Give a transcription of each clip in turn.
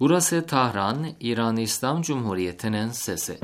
Burası Tahran, İran İslam Cumhuriyeti'nin sesi.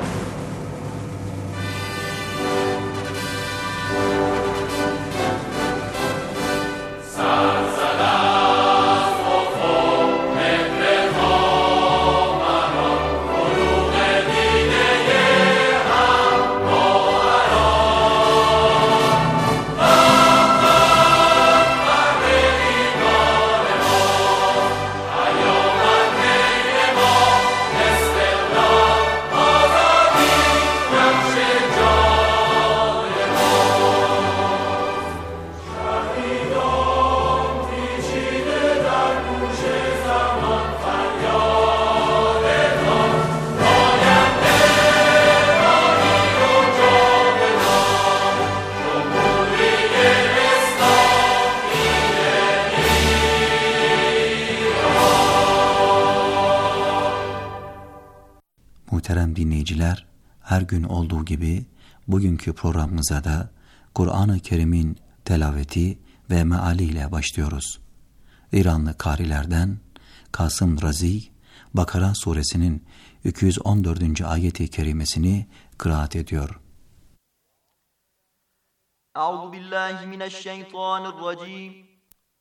Muhterem dinleyiciler, her gün olduğu gibi bugünkü programımıza da Kur'an-ı Kerim'in telaveti ve meali ile başlıyoruz. İranlı karilerden Kasım Razi, Bakara suresinin 214. ayeti kerimesini kıraat ediyor. Euzubillahimineşşeytanirracim.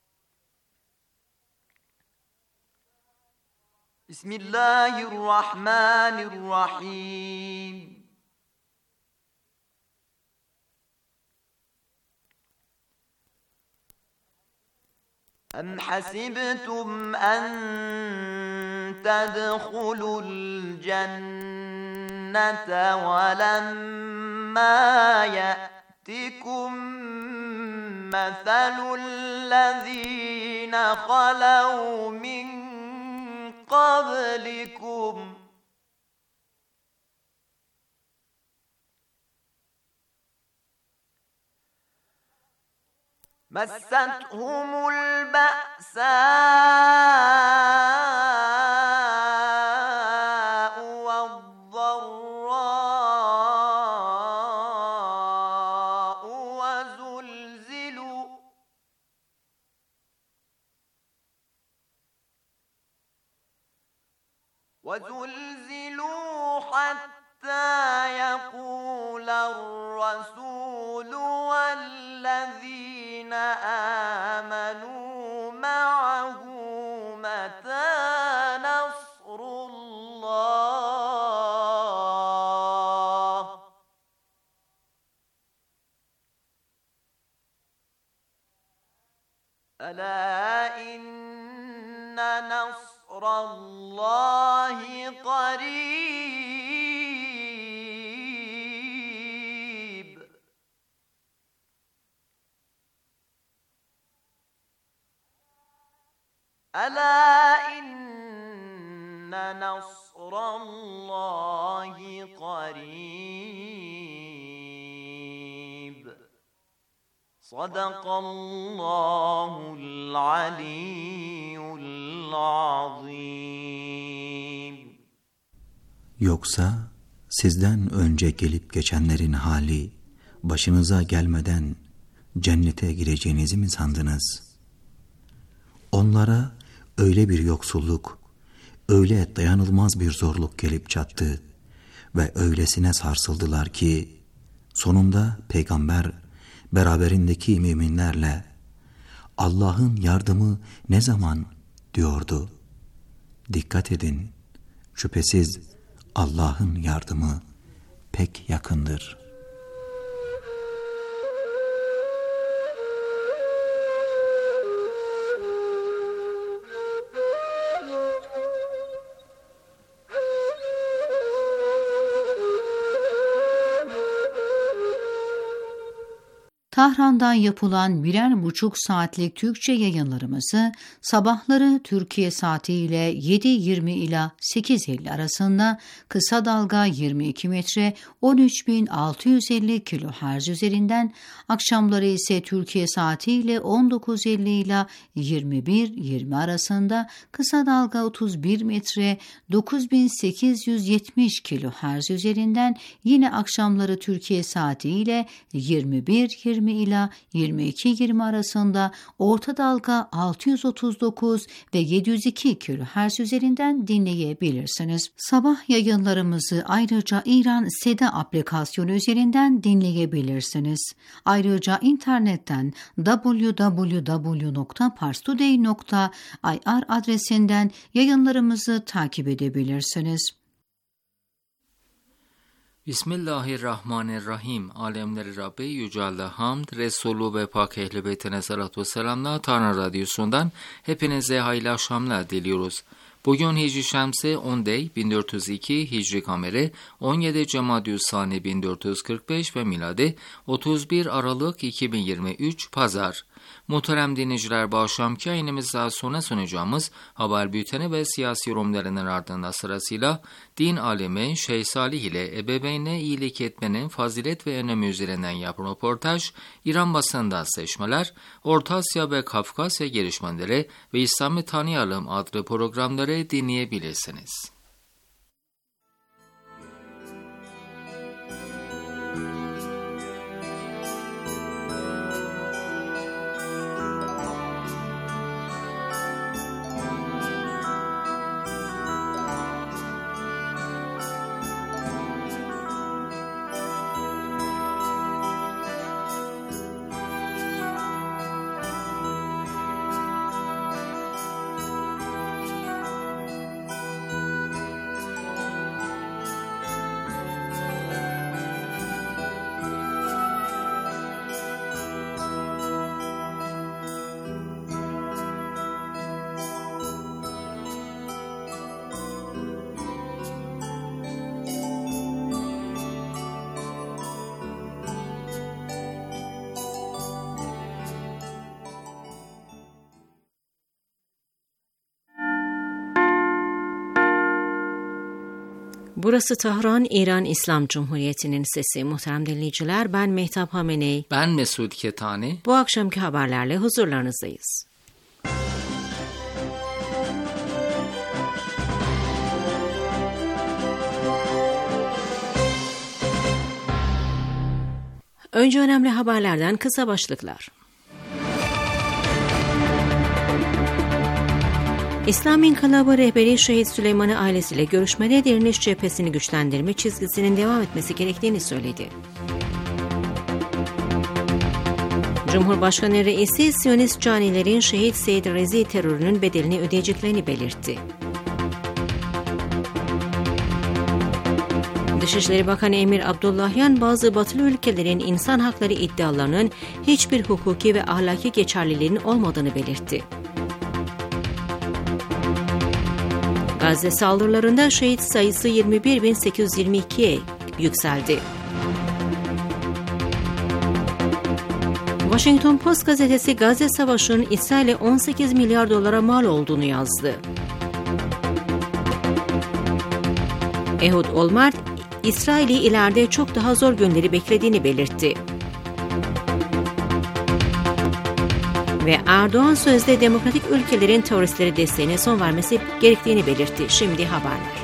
Bismillahirrahmanirrahim. Em hasibtum en tedhulul cennete ve lemma ye'tikum meselul lezine halav min قبلكم مستهم البأساء والضراء وزلزلوا حتى يقول الرسول والذين آمنوا معه متى نصر الله ألا إن نصر الله قريب ألا إن نصر الله قريب Sadakallahul aliyyul azim. Yoksa sizden önce gelip geçenlerin hali başınıza gelmeden cennete gireceğinizi mi sandınız? Onlara öyle bir yoksulluk, öyle dayanılmaz bir zorluk gelip çattı ve öylesine sarsıldılar ki sonunda peygamber beraberindeki müminlerle Allah'ın yardımı ne zaman diyordu. Dikkat edin, şüphesiz Allah'ın yardımı pek yakındır. Tahran'dan yapılan 1,5 saatlik Türkçe yayınlarımızı sabahları Türkiye saatiyle 7.20 ila 8.50 arasında kısa dalga 22 metre 13.650 kHz üzerinden, akşamları ise Türkiye saatiyle 19.50 ila 21.20 arasında kısa dalga 31 metre 9.870 kHz üzerinden, yine akşamları Türkiye saatiyle 21.20 ila 22.20 arasında orta dalga 639 ve 702 kHz üzerinden dinleyebilirsiniz. Sabah yayınlarımızı ayrıca İran Seda aplikasyonu üzerinden dinleyebilirsiniz. Ayrıca internetten www.parstoday.ir adresinden yayınlarımızı takip edebilirsiniz. Bismillahirrahmanirrahim. Alemleri Rabbi Yücel'de hamd, Resulü ve Pak Ehl-i Beyt'ine salatü ve selamla Tanrı Radyosu'ndan hepinize hayırlı akşamlar diliyoruz. Bugün Hicri Şemsi 10 Dey 1402, Hicri Kameri 17 Cemadü'l-Sani 1445 ve miladi 31 Aralık 2023 Pazar. Muhterem dinleyiciler, bu akşamki yayınımızda sona sunacağımız haber bülteni ve siyasi yorumlarının ardından sırasıyla din alemi Şeyh Salih ile ebeveynine iyilik etmenin fazilet ve önemi üzerinden yapılan röportaj, İran basından seçmeler, Orta Asya ve Kafkasya gelişmeleri ve İslam'ı Tanıyalım adlı programları dinleyebilirsiniz. Burası Tahran, İran İslam Cumhuriyeti'nin sesi. Muhterem dinleyiciler, ben Mehtap Hameney. Ben Mesud Ketani. Bu akşamki haberlerle huzurlarınızdayız. Önce önemli haberlerden kısa başlıklar. İslam İnkılabı rehberi Şehit Süleyman'ı ailesiyle görüşmede direniş cephesini güçlendirme çizgisinin devam etmesi gerektiğini söyledi. Cumhurbaşkanı Reisi, Siyonist canilerin Şehit Seyyid Rezi terörünün bedelini ödeyeceklerini belirtti. Dışişleri Bakanı Emir Abdullahyan, bazı batılı ülkelerin insan hakları iddialarının hiçbir hukuki ve ahlaki geçerliliğinin olmadığını belirtti. Gazze saldırılarında şehit sayısı 21.822'ye yükseldi. Washington Post gazetesi Gazze Savaşı'nın İsrail'e 18 milyar dolara mal olduğunu yazdı. Ehud Olmert, İsrail'i ileride çok daha zor günleri beklediğini belirtti. Ve Erdoğan sözde demokratik ülkelerin teröristlere desteğine son vermesi gerektiğini belirtti. Şimdi haberler.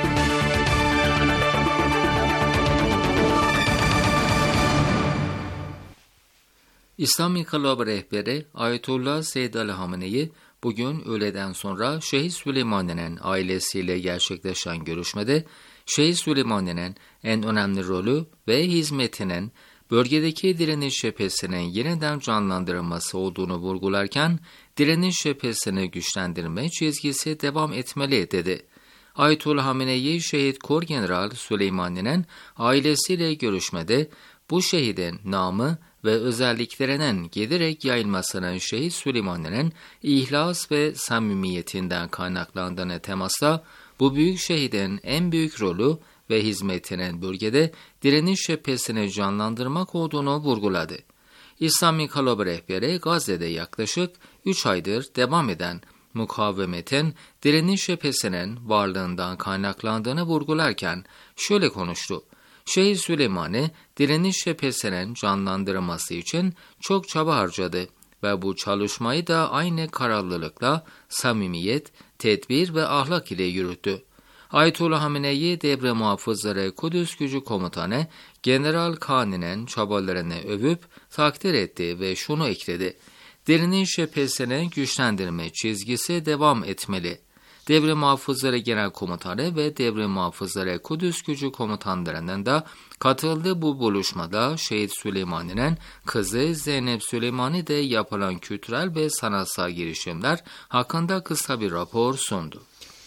İslam İnkılabı rehberi Ayetullah Seyyid Ali Hamenei bugün öğleden sonra Şehit Süleyman'ın ailesiyle gerçekleşen görüşmede Şehit Süleyman'ın en önemli rolü ve hizmetinin bölgedeki direniş cephesinin yeniden canlandırılması olduğunu vurgularken, direniş cephesini güçlendirme çizgisi devam etmeli dedi. Ayetullah Hamenei, Şehit Kor General Süleyman'ın ailesiyle görüşmede bu şehidin namı ve özelliklerinin giderek yayılmasının Şehit Süleyman'ın ihlas ve samimiyetinden kaynaklandığını temasla, bu büyük şehidin en büyük rolü ve hizmetinin bölgede direniş cephesini canlandırmak olduğunu vurguladı. İslam İnkılabı rehberi Gazze'de yaklaşık 3 aydır devam eden mukavemetin direniş cephesinin varlığından kaynaklandığını vurgularken şöyle konuştu. Şehit Süleyman'ı direniş cephesinin canlandırılması için çok çaba harcadı ve bu çalışmayı da aynı kararlılıkla, samimiyet, tedbir ve ahlak ile yürüttü. Ayetullah Hamenei devre muhafızları Kudüs Gücü Komutanı General Kani'nin çabalarını övüp takdir etti ve şunu ekledi. Direniş cephesini güçlendirme çizgisi devam etmeli. Devre Muhafızları Genel Komutanı ve Devre Muhafızları Kudüs Gücü Komutanlarının da katıldığı bu buluşmada Şehit Süleymani'nin kızı Zeynep Süleymani de yapılan kültürel ve sanatsal girişimler hakkında kısa bir rapor sundu.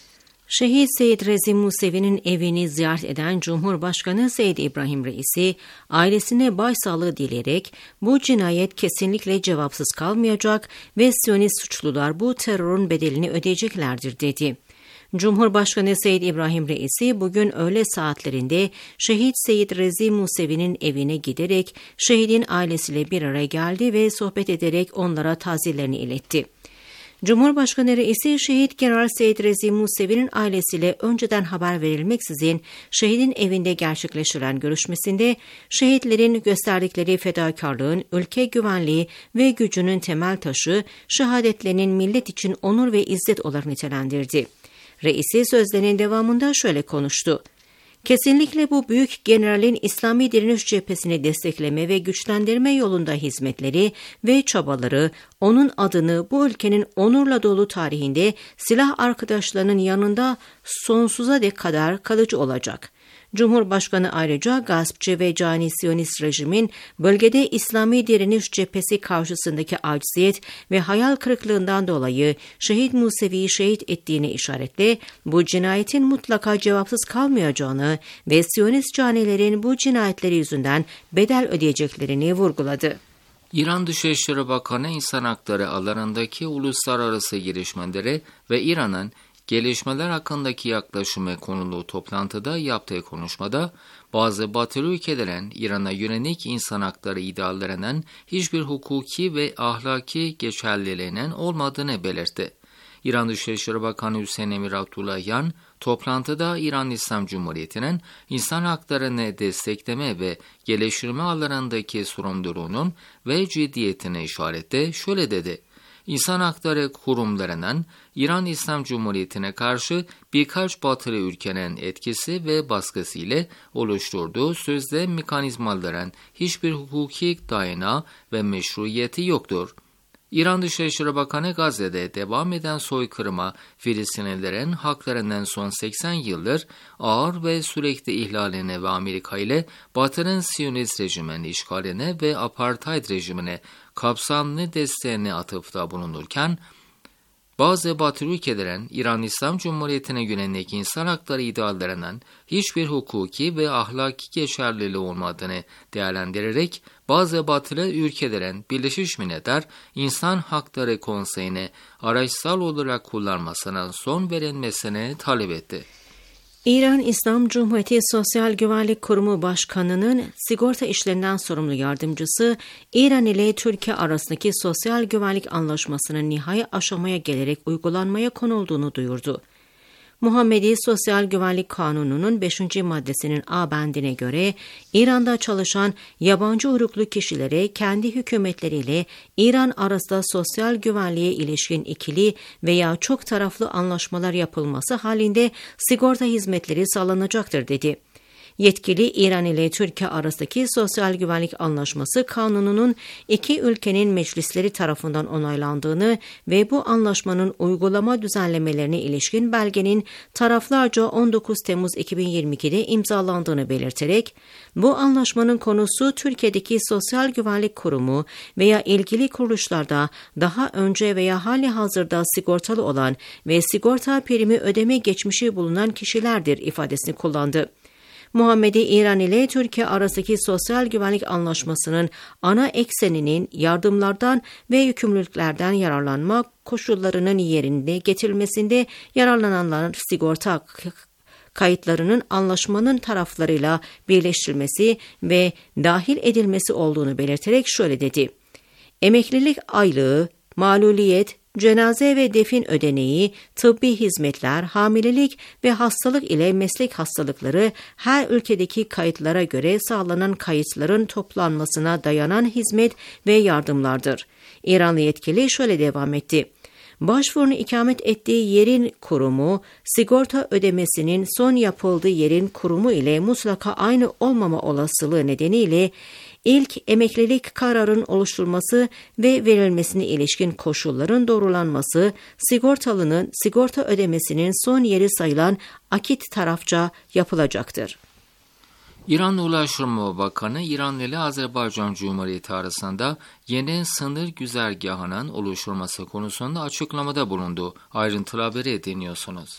Şehit Seyyid Rezi Musevi'nin evini ziyaret eden Cumhurbaşkanı Seyyid İbrahim Reisi, ailesine başsağlığı dileyerek bu cinayet kesinlikle cevapsız kalmayacak ve Siyonist suçlular bu terörün bedelini ödeyeceklerdir dedi. Cumhurbaşkanı Seyyid İbrahim Reisi bugün öğle saatlerinde Şehit Seyyid Rezi Musevi'nin evine giderek şehidin ailesiyle bir araya geldi ve sohbet ederek onlara taziyelerini iletti. Cumhurbaşkanı Reisi, Şehit General Seyyid Rezi Musevi'nin ailesiyle önceden haber verilmeksizin şehidin evinde gerçekleştirilen görüşmesinde şehitlerin gösterdikleri fedakarlığın ülke güvenliği ve gücünün temel taşı, şehadetlerinin millet için onur ve izzet olarak nitelendirdi. Reisi sözlerinin devamında şöyle konuştu. Kesinlikle bu büyük generalin İslami direniş cephesini destekleme ve güçlendirme yolunda hizmetleri ve çabaları onun adını bu ülkenin onurla dolu tarihinde silah arkadaşlarının yanında sonsuza dek kadar kalıcı olacak. Cumhurbaşkanı ayrıca gaspçı ve cani Siyonist rejimin bölgede İslami direniş cephesi karşısındaki acziyet ve hayal kırıklığından dolayı Şehit Musevi'yi şehit ettiğini işaretle bu cinayetin mutlaka cevapsız kalmayacağını ve Siyonist canilerin bu cinayetleri yüzünden bedel ödeyeceklerini vurguladı. İran Dışişleri Bakanı insan hakları alanındaki uluslararası girişimleri ve İran'ın gelişmeler hakkındaki yaklaşımı konulu toplantıda yaptığı konuşmada bazı batılı ülkelerin İran'a yönelik insan hakları iddialarının hiçbir hukuki ve ahlaki geçerliliğinin olmadığını belirtti. İran Dışişleri Bakanı Hüseyin Emir Abdullahian, toplantıda İran İslam Cumhuriyeti'nin insan haklarını destekleme ve geliştirme alanındaki sorumluluğunun ve ciddiyetine işaretle şöyle dedi. İnsan hakları kurumlarının İran İslam Cumhuriyeti'ne karşı birkaç batılı ülkenin etkisi ve baskısı ile oluşturduğu sözde mekanizmaların hiçbir hukuki dayanağı ve meşruiyeti yoktur. İran Dışişleri Bakanı Gazze'de devam eden soykırıma Filistinlilerin haklarının son 80 yıldır ağır ve sürekli ihlaline ve Amerika ile Batı'nın Siyonist rejiminin işgaline ve apartheid rejimine kapsamlı desteğine atıfta bulunurken, bazı Batı ülkelerin İran İslam Cumhuriyeti'ne yönelik insan hakları iddialarının hiçbir hukuki ve ahlaki geçerliliği olmadığını değerlendirerek bazı Batılı ülkelerin Birleşmiş Milletler İnsan Hakları Konseyi'ni araçsal olarak kullanmasına son verilmesini talep etti. İran İslam Cumhuriyeti Sosyal Güvenlik Kurumu Başkanı'nın sigorta işlerinden sorumlu yardımcısı, İran ile Türkiye arasındaki sosyal güvenlik anlaşmasının nihai aşamaya gelerek uygulanmaya konulduğunu duyurdu. Muhammedi Sosyal Güvenlik Kanunu'nun 5. maddesinin A bendine göre İran'da çalışan yabancı uyruklu kişilere kendi hükümetleriyle İran arasında sosyal güvenliğe ilişkin ikili veya çok taraflı anlaşmalar yapılması halinde sigorta hizmetleri sağlanacaktır dedi. Yetkili İran ile Türkiye arasındaki sosyal güvenlik anlaşması kanununun iki ülkenin meclisleri tarafından onaylandığını ve bu anlaşmanın uygulama düzenlemelerine ilişkin belgenin taraflarca 19 Temmuz 2022'de imzalandığını belirterek, bu anlaşmanın konusu Türkiye'deki Sosyal Güvenlik Kurumu veya ilgili kuruluşlarda daha önce veya hali hazırda sigortalı olan ve sigorta primi ödeme geçmişi bulunan kişilerdir ifadesini kullandı. Muhammedi İran ile Türkiye arasındaki sosyal güvenlik anlaşmasının ana ekseninin yardımlardan ve yükümlülüklerden yararlanma koşullarının yerine getirilmesinde yararlananların sigorta kayıtlarının anlaşmanın taraflarıyla birleştirilmesi ve dahil edilmesi olduğunu belirterek şöyle dedi. Emeklilik aylığı, maluliyet, cenaze ve defin ödeneği, tıbbi hizmetler, hamilelik ve hastalık ile meslek hastalıkları her ülkedeki kayıtlara göre sağlanan kayıtların toplanmasına dayanan hizmet ve yardımlardır. İranlı yetkili şöyle devam etti. başvurunu ikamet ettiği yerin kurumu, sigorta ödemesinin son yapıldığı yerin kurumu ile mutlaka aynı olmama olasılığı nedeniyle ilk emeklilik kararının oluşturulması ve verilmesine ilişkin koşulların doğrulanması, sigortalının sigorta ödemesinin son yeri sayılan akit tarafça yapılacaktır. İran Ulaştırma Bakanı, İran ile Azerbaycan Cumhuriyeti arasında yeni sınır güzergahının oluşturulması konusunda açıklamada bulundu. Ayrıntılı haberi dinliyorsunuz.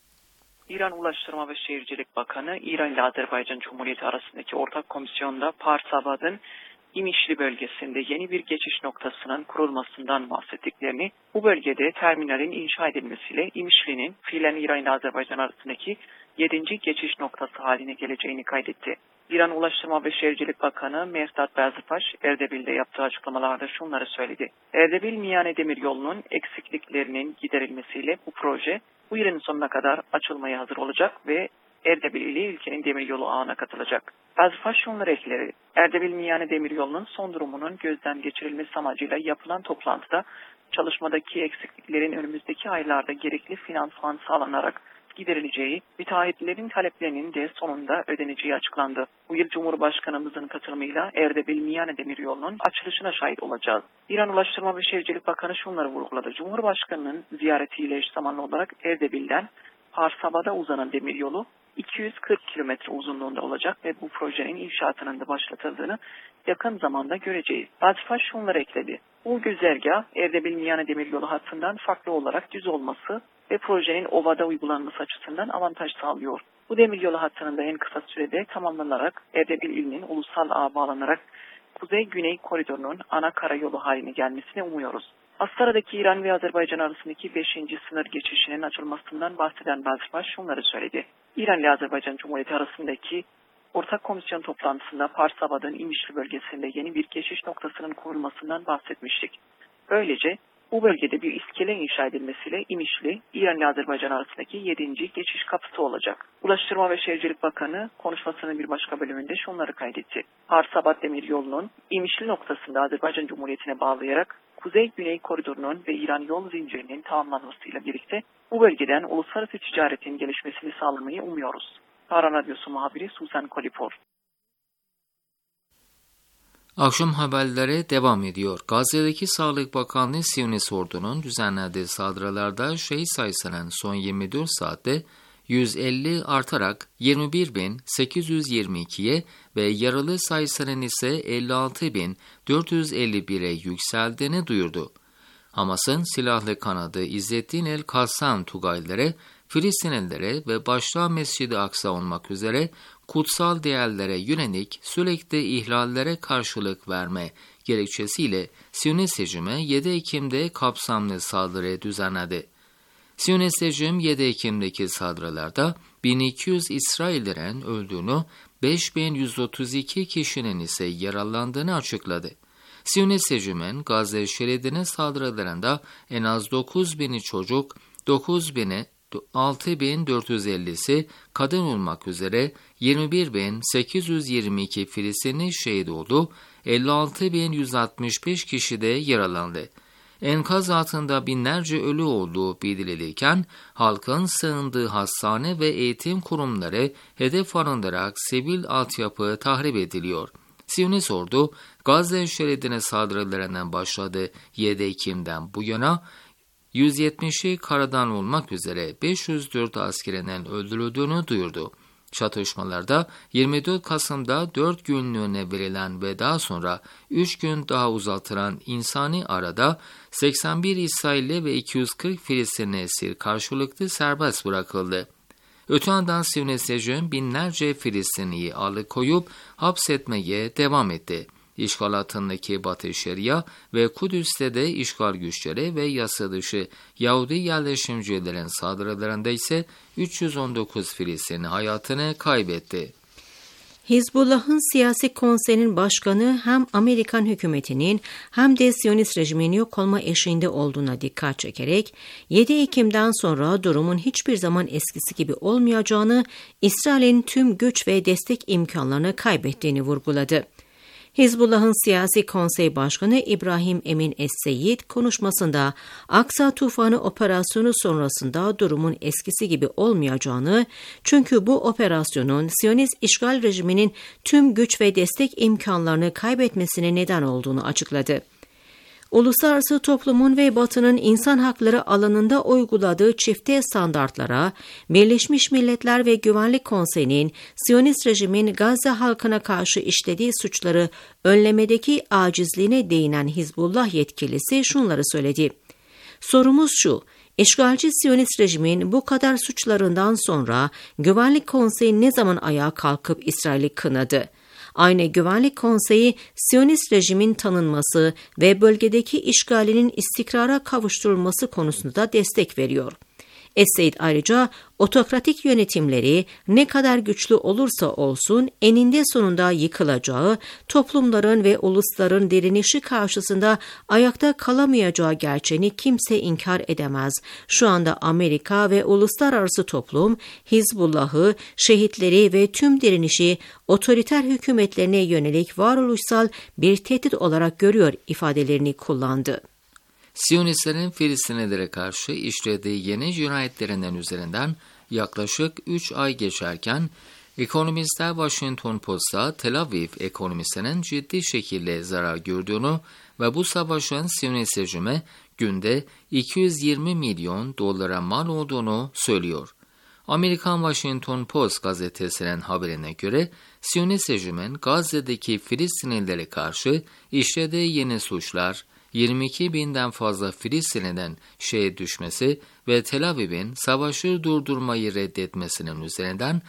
İran Ulaştırma ve Şehircilik Bakanı, İran ile Azerbaycan Cumhuriyeti arasındaki ortak komisyonda Parsabad'ın İmişli bölgesinde yeni bir geçiş noktasının kurulmasından bahsettiklerini, bu bölgede terminalin inşa edilmesiyle İmişli'nin fiilen İran ile Azerbaycan arasındaki 7. geçiş noktası haline geleceğini kaydetti. İran Ulaştırma ve Şehircilik Bakanı Mehdat Bazıpaş, Erdebil'de yaptığı açıklamalarda şunları söyledi. Erdebil-Miyane Demiryolu'nun eksikliklerinin giderilmesiyle bu proje bu yılın sonuna kadar açılmaya hazır olacak ve Erdebil ile ülkenin demiryolu ağına katılacak. Bazıpaş şunları ekledi. Erdebil-Miyane Demiryolu'nun son durumunun gözden geçirilmesi amacıyla yapılan toplantıda çalışmadaki eksikliklerin önümüzdeki aylarda gerekli finansman sağlanarak giderileceği, müteahhitlerin taleplerinin de sonunda ödeneceği açıklandı. Bu yıl Cumhurbaşkanımızın katılımıyla Erdebil-Miyane Demiryolu'nun açılışına şahit olacağız. İran Ulaştırma ve Şehircilik Bakanı şunları vurguladı. Cumhurbaşkanının ziyaretiyle eş zamanlı olarak Erdebil'den Parsabad'a uzanan demiryolu 240 kilometre uzunluğunda olacak ve bu projenin inşaatının da başlatıldığını yakın zamanda göreceğiz. Bazıpaş şunları ekledi. Bu güzergah Erdebil-Miyane Demiryolu hattından farklı olarak düz olması ve projenin ovada uygulanması açısından avantaj sağlıyor. Bu demiryolu hattının da en kısa sürede tamamlanarak Erdebil ilinin ulusal ağa bağlanarak Kuzey-Güney koridorunun ana karayolu haline gelmesini umuyoruz. Astara'daki İran ve Azerbaycan arasındaki 5. sınır geçişinin açılmasından bahseden Bazıpaş şunları söyledi. İran ile Azerbaycan Cumhuriyeti arasındaki ortak komisyon toplantısında Parsabad'ın İmişli bölgesinde yeni bir geçiş noktasının kurulmasından bahsetmiştik. Böylece bu bölgede bir iskele inşa edilmesiyle İmişli, İran ile Azerbaycan arasındaki 7. geçiş kapısı olacak. Ulaştırma ve Şehircilik Bakanı konuşmasının bir başka bölümünde şunları kaydetti. Parsabad Demiryolu'nun İmişli noktasında Azerbaycan Cumhuriyeti'ne bağlayarak Kuzey-Güney koridorunun ve İran yol zincirinin tamamlanmasıyla birlikte bu bölgeden uluslararası ticaretin gelişmesini sağlamayı umuyoruz. Tahran Radyosu muhabiri Susan Kolipor. Akşam haberlere devam ediyor. Gazze'deki Sağlık Bakanlığı Siyonist ordunun düzenlediği saldırılarda şehit sayısının son 24 saatte 150 artarak 21.822'ye ve yaralı sayısının ise 56.451'e yükseldiğini duyurdu. Hamas'ın silahlı kanadı İzzettin el-Kassam Tugayilere, Filistinlilere ve başta Mescid-i Aksa olmak üzere kutsal değerlere yönelik sürekli ihlallere karşılık verme gerekçesiyle Siyonist rejime 7 Ekim'de kapsamlı saldırı düzenledi. Siyonist rejim 7 Ekim'deki saldırılarda 1200 İsraillerin öldüğünü, 5132 kişinin ise yaralandığını açıkladı. Siyonist rejimin Gazze şeridine saldırılarında en az 9.000 çocuk, 6.450'si kadın olmak üzere 21.822 Filistinli şehit oldu, 56.165 kişi de yaralandı. Enkaz altında binlerce ölü olduğu bildirilirken halkın sığındığı hastane ve eğitim kurumları hedef alınarak sivil altyapı tahrip ediliyor. Siyonist ordu Gazze şeridine saldırılarından başladı. 7 Ekim'den bu yana 170'i karadan olmak üzere 504 askerinin öldürüldüğünü duyurdu. Çatışmalarda 24 Kasım'da 4 günlüğüne verilen ve daha sonra 3 gün daha uzatılan insani arada 81 İsrailli ve 240 Filistinli esir karşılıklı serbest bırakıldı. Öte yandan Siyonist rejim binlerce Filistinliyi alıkoyup hapsetmeye devam etti. İşgal altındaki Batı Şeria ve Kudüs'te de işgal güçleri ve yasa dışı Yahudi yerleşimcilerin saldırılarında ise 319 Filistinli hayatını kaybetti. Hizbullah'ın siyasi konseyinin başkanı hem Amerikan hükümetinin hem de Siyonist rejimin yok olma eşiğinde olduğuna dikkat çekerek 7 Ekim'den sonra durumun hiçbir zaman eskisi gibi olmayacağını, İsrail'in tüm güç ve destek imkanlarını kaybettiğini vurguladı. Hizbullah'ın Siyasi Konsey Başkanı İbrahim Emin Es-Seyid konuşmasında Aksa Tufanı operasyonu sonrasında durumun eskisi gibi olmayacağını, çünkü bu operasyonun Siyonist işgal rejiminin tüm güç ve destek imkanlarını kaybetmesine neden olduğunu açıkladı. Uluslararası toplumun ve Batı'nın insan hakları alanında uyguladığı çifte standartlara, Birleşmiş Milletler ve Güvenlik Konseyi'nin Siyonist rejimin Gazze halkına karşı işlediği suçları önlemedeki acizliğine değinen Hizbullah yetkilisi şunları söyledi. Sorumuz şu: İşgalci Siyonist rejimin bu kadar suçlarından sonra Güvenlik Konseyi ne zaman ayağa kalkıp İsrail'i kınadı? Aynı Güvenlik Konseyi, Siyonist rejimin tanınması ve bölgedeki işgalinin istikrara kavuşturulması konusunda destek veriyor. Es-Seyid ayrıca otokratik yönetimleri ne kadar güçlü olursa olsun eninde sonunda yıkılacağı, toplumların ve ulusların direnişi karşısında ayakta kalamayacağı gerçeğini kimse inkar edemez. Şu anda Amerika ve uluslararası toplum Hizbullah'ı, şehitleri ve tüm direnişi otoriter hükümetlerine yönelik varoluşsal bir tehdit olarak görüyor ifadelerini kullandı. Siyonistlerin Filistinlilere karşı işlediği yeni cinayetlerinden üzerinden yaklaşık 3 ay geçerken, ekonomistler Washington Post'a Tel Aviv ekonomisinin ciddi şekilde zarar gördüğünü ve bu savaşın Siyonist rejime günde 220 milyon dolara mal olduğunu söylüyor. Amerikan Washington Post gazetesinin haberine göre Siyonist rejimin Gazze'deki Filistinlilere karşı işlediği yeni suçlar, 22 binden fazla Filistinli'den şehit düşmesi ve Tel Aviv'in savaşı durdurmayı reddetmesinin üzerinden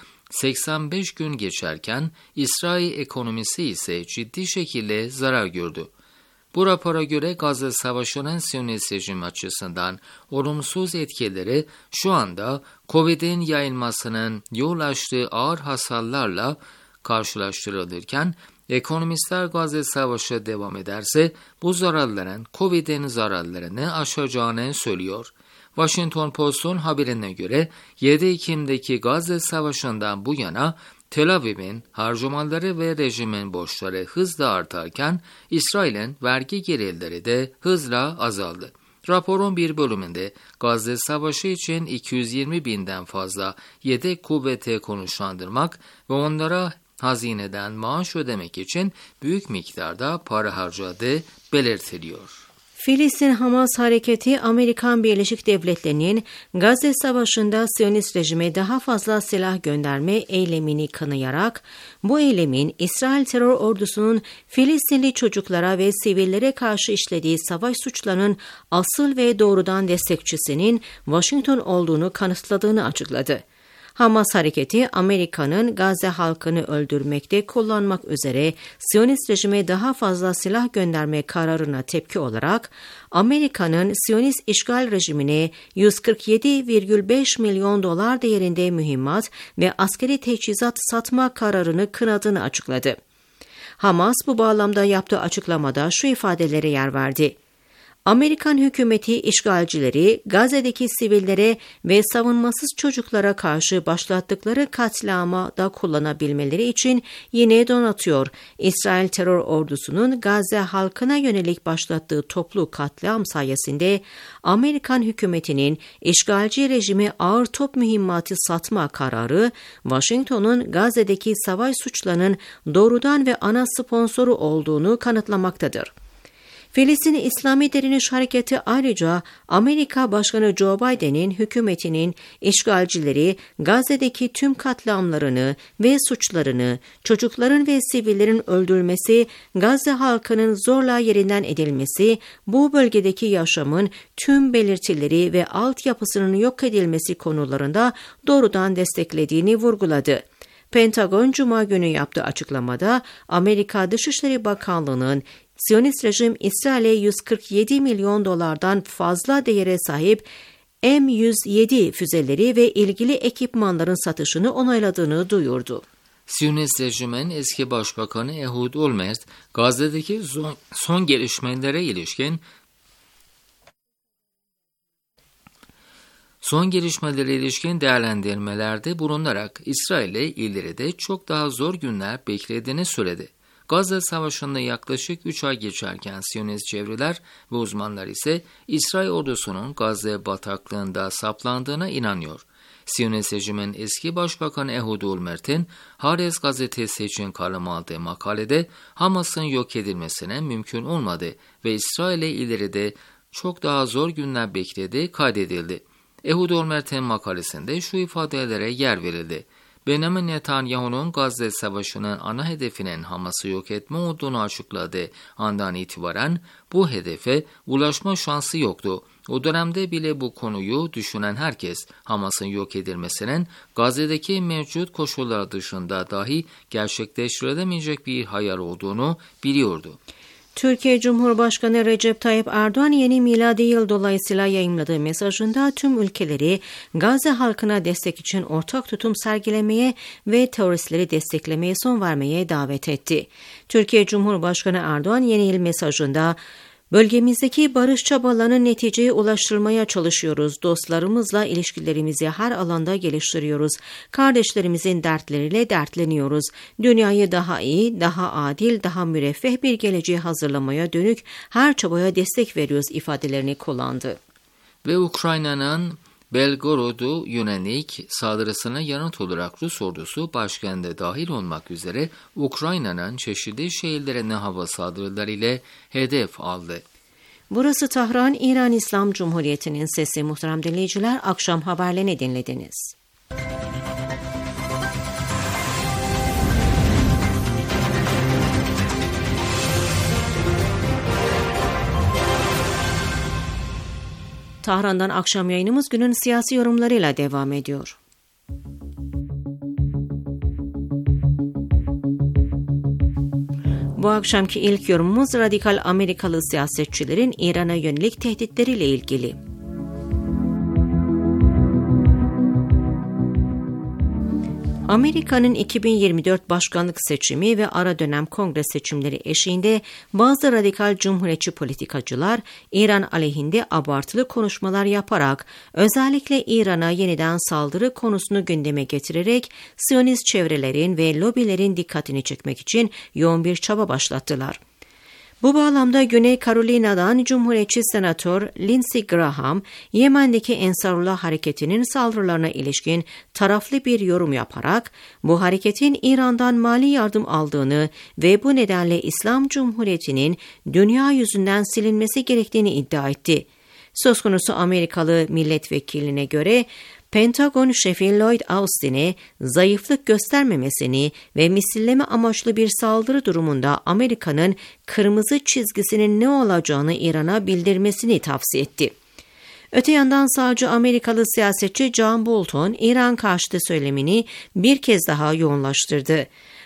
85 gün geçerken İsrail ekonomisi ise ciddi şekilde zarar gördü. Bu rapora göre Gazze Savaşı'nın Siyonist rejim açısından olumsuz etkileri şu anda Covid'in yayılmasının yol açtığı ağır hasarlarla karşılaştırılırken, ekonomistler Gazze Savaşı devam ederse bu zararların Covid'in zararlarını aşacağını söylüyor. Washington Post'un haberine göre 7 Ekim'deki Gazze Savaşı'ndan bu yana Tel Aviv'in harcamaları ve rejimin borçları hızla artarken İsrail'in vergi gelirleri de hızla azaldı. Raporun bir bölümünde Gazze Savaşı için 220 binden fazla yedek kuvvete konuşlandırmak ve onlara hazineden maaş ödemek için büyük miktarda para harcadığı belirtiliyor. Filistin-Hamas hareketi Amerikan Birleşik Devletleri'nin Gazze Savaşı'nda Siyonist rejime daha fazla silah gönderme eylemini kınayarak, bu eylemin İsrail terör ordusunun Filistinli çocuklara ve sivillere karşı işlediği savaş suçlarının asıl ve doğrudan destekçisinin Washington olduğunu kanıtladığını açıkladı. Hamas hareketi, Amerika'nın Gazze halkını öldürmekte kullanmak üzere Siyonist rejime daha fazla silah gönderme kararına tepki olarak, Amerika'nın Siyonist işgal rejimine 147,5 milyon dolar değerinde mühimmat ve askeri teçhizat satma kararını kınadığını açıkladı. Hamas bu bağlamda yaptığı açıklamada şu ifadelere yer verdi. Amerikan hükümeti işgalcileri Gazze'deki sivillere ve savunmasız çocuklara karşı başlattıkları katliama da kullanabilmeleri için yine donatıyor. İsrail terör ordusunun Gazze halkına yönelik başlattığı toplu katliam sayesinde Amerikan hükümetinin işgalci rejime ağır top mühimmatı satma kararı, Washington'un Gazze'deki savaş suçlarının doğrudan ve ana sponsoru olduğunu kanıtlamaktadır. Filistin İslami Direniş Hareketi ayrıca Amerika Başkanı Joe Biden'in hükümetinin işgalcileri Gazze'deki tüm katliamlarını ve suçlarını, çocukların ve sivillerin öldürülmesi, Gazze halkının zorla yerinden edilmesi, bu bölgedeki yaşamın tüm belirtileri ve altyapısının yok edilmesi konularında doğrudan desteklediğini vurguladı. Pentagon Cuma günü yaptığı açıklamada Amerika Dışişleri Bakanlığı'nın Siyonist rejim İsrail'e 147 milyon dolardan fazla değere sahip M107 füzeleri ve ilgili ekipmanların satışını onayladığını duyurdu. Siyonist rejimin eski başbakanı Ehud Olmert, Gazze'deki son gelişmelere ilişkin değerlendirmelerde bulunarak İsrail'e ileride çok daha zor günler beklediğini söyledi. Gazze Savaşı'nda yaklaşık 3 ay geçerken Siyonist çevreler ve uzmanlar ise İsrail ordusunun Gazze bataklığında saplandığına inanıyor. Siyonist rejimin eski başbakanı Ehud Olmert'in Haaretz gazetesi için kaleme aldığı makalede Hamas'ın yok edilmesine mümkün olmadı ve İsrail'e ileride çok daha zor günler beklediği kaydedildi. Ehud Olmert'in makalesinde şu ifadelere yer verildi. Benjamin Netanyahu'nun Gazze Savaşı'nın ana hedefinin Hamas'ı yok etme olduğunu açıkladığı andan itibaren bu hedefe ulaşma şansı yoktu. O dönemde bile bu konuyu düşünen herkes Hamas'ın yok edilmesinin Gazze'deki mevcut koşullar dışında dahi gerçekleştirilemeyecek bir hayal olduğunu biliyordu. Türkiye Cumhurbaşkanı Recep Tayyip Erdoğan yeni miladi yıl dolayısıyla yayımladığı mesajında tüm ülkeleri Gazze halkına destek için ortak tutum sergilemeye ve teröristleri desteklemeye son vermeye davet etti. Türkiye Cumhurbaşkanı Erdoğan yeni yıl mesajında bölgemizdeki barış çabalarının neticeye ulaştırmaya çalışıyoruz. Dostlarımızla ilişkilerimizi her alanda geliştiriyoruz. Kardeşlerimizin dertleriyle dertleniyoruz. Dünyayı daha iyi, daha adil, daha müreffeh bir geleceğe hazırlamaya dönük her çabaya destek veriyoruz ifadelerini kullandı. Ve Ukrayna'nın Belgorod'u yönelik saldırısına yanıt olarak Rus ordusu başkente dahil olmak üzere Ukrayna'nın çeşitli şehirlerine hava saldırıları ile hedef aldı. Burası Tahran, İran İslam Cumhuriyeti'nin sesi. Muhterem dinleyiciler, akşam haberlerini dinlediniz. Tahran'dan akşam yayınımız günün siyasi yorumlarıyla devam ediyor. Bu akşamki ilk yorumumuz radikal Amerikalı siyasetçilerin İran'a yönelik tehditleriyle ilgili. Amerika'nın 2024 başkanlık seçimi ve ara dönem kongre seçimleri eşiğinde bazı radikal cumhuriyetçi politikacılar İran aleyhinde abartılı konuşmalar yaparak özellikle İran'a yeniden saldırı konusunu gündeme getirerek Siyonist çevrelerin ve lobilerin dikkatini çekmek için yoğun bir çaba başlattılar. Bu bağlamda Güney Carolina'dan Cumhuriyetçi Senatör Lindsey Graham, Yemen'deki Ensarullah hareketinin saldırılarına ilişkin taraflı bir yorum yaparak, bu hareketin İran'dan mali yardım aldığını ve bu nedenle İslam Cumhuriyeti'nin dünya yüzünden silinmesi gerektiğini iddia etti. Söz konusu Amerikalı milletvekiline göre, Pentagon şefi Lloyd Austin'e zayıflık göstermemesini ve misilleme amaçlı bir saldırı durumunda Amerika'nın kırmızı çizgisinin ne olacağını İran'a bildirmesini tavsiye etti. Öte yandan sağcı Amerikalı siyasetçi John Bolton, İran karşıtı söylemini bir kez daha yoğunlaştırdı.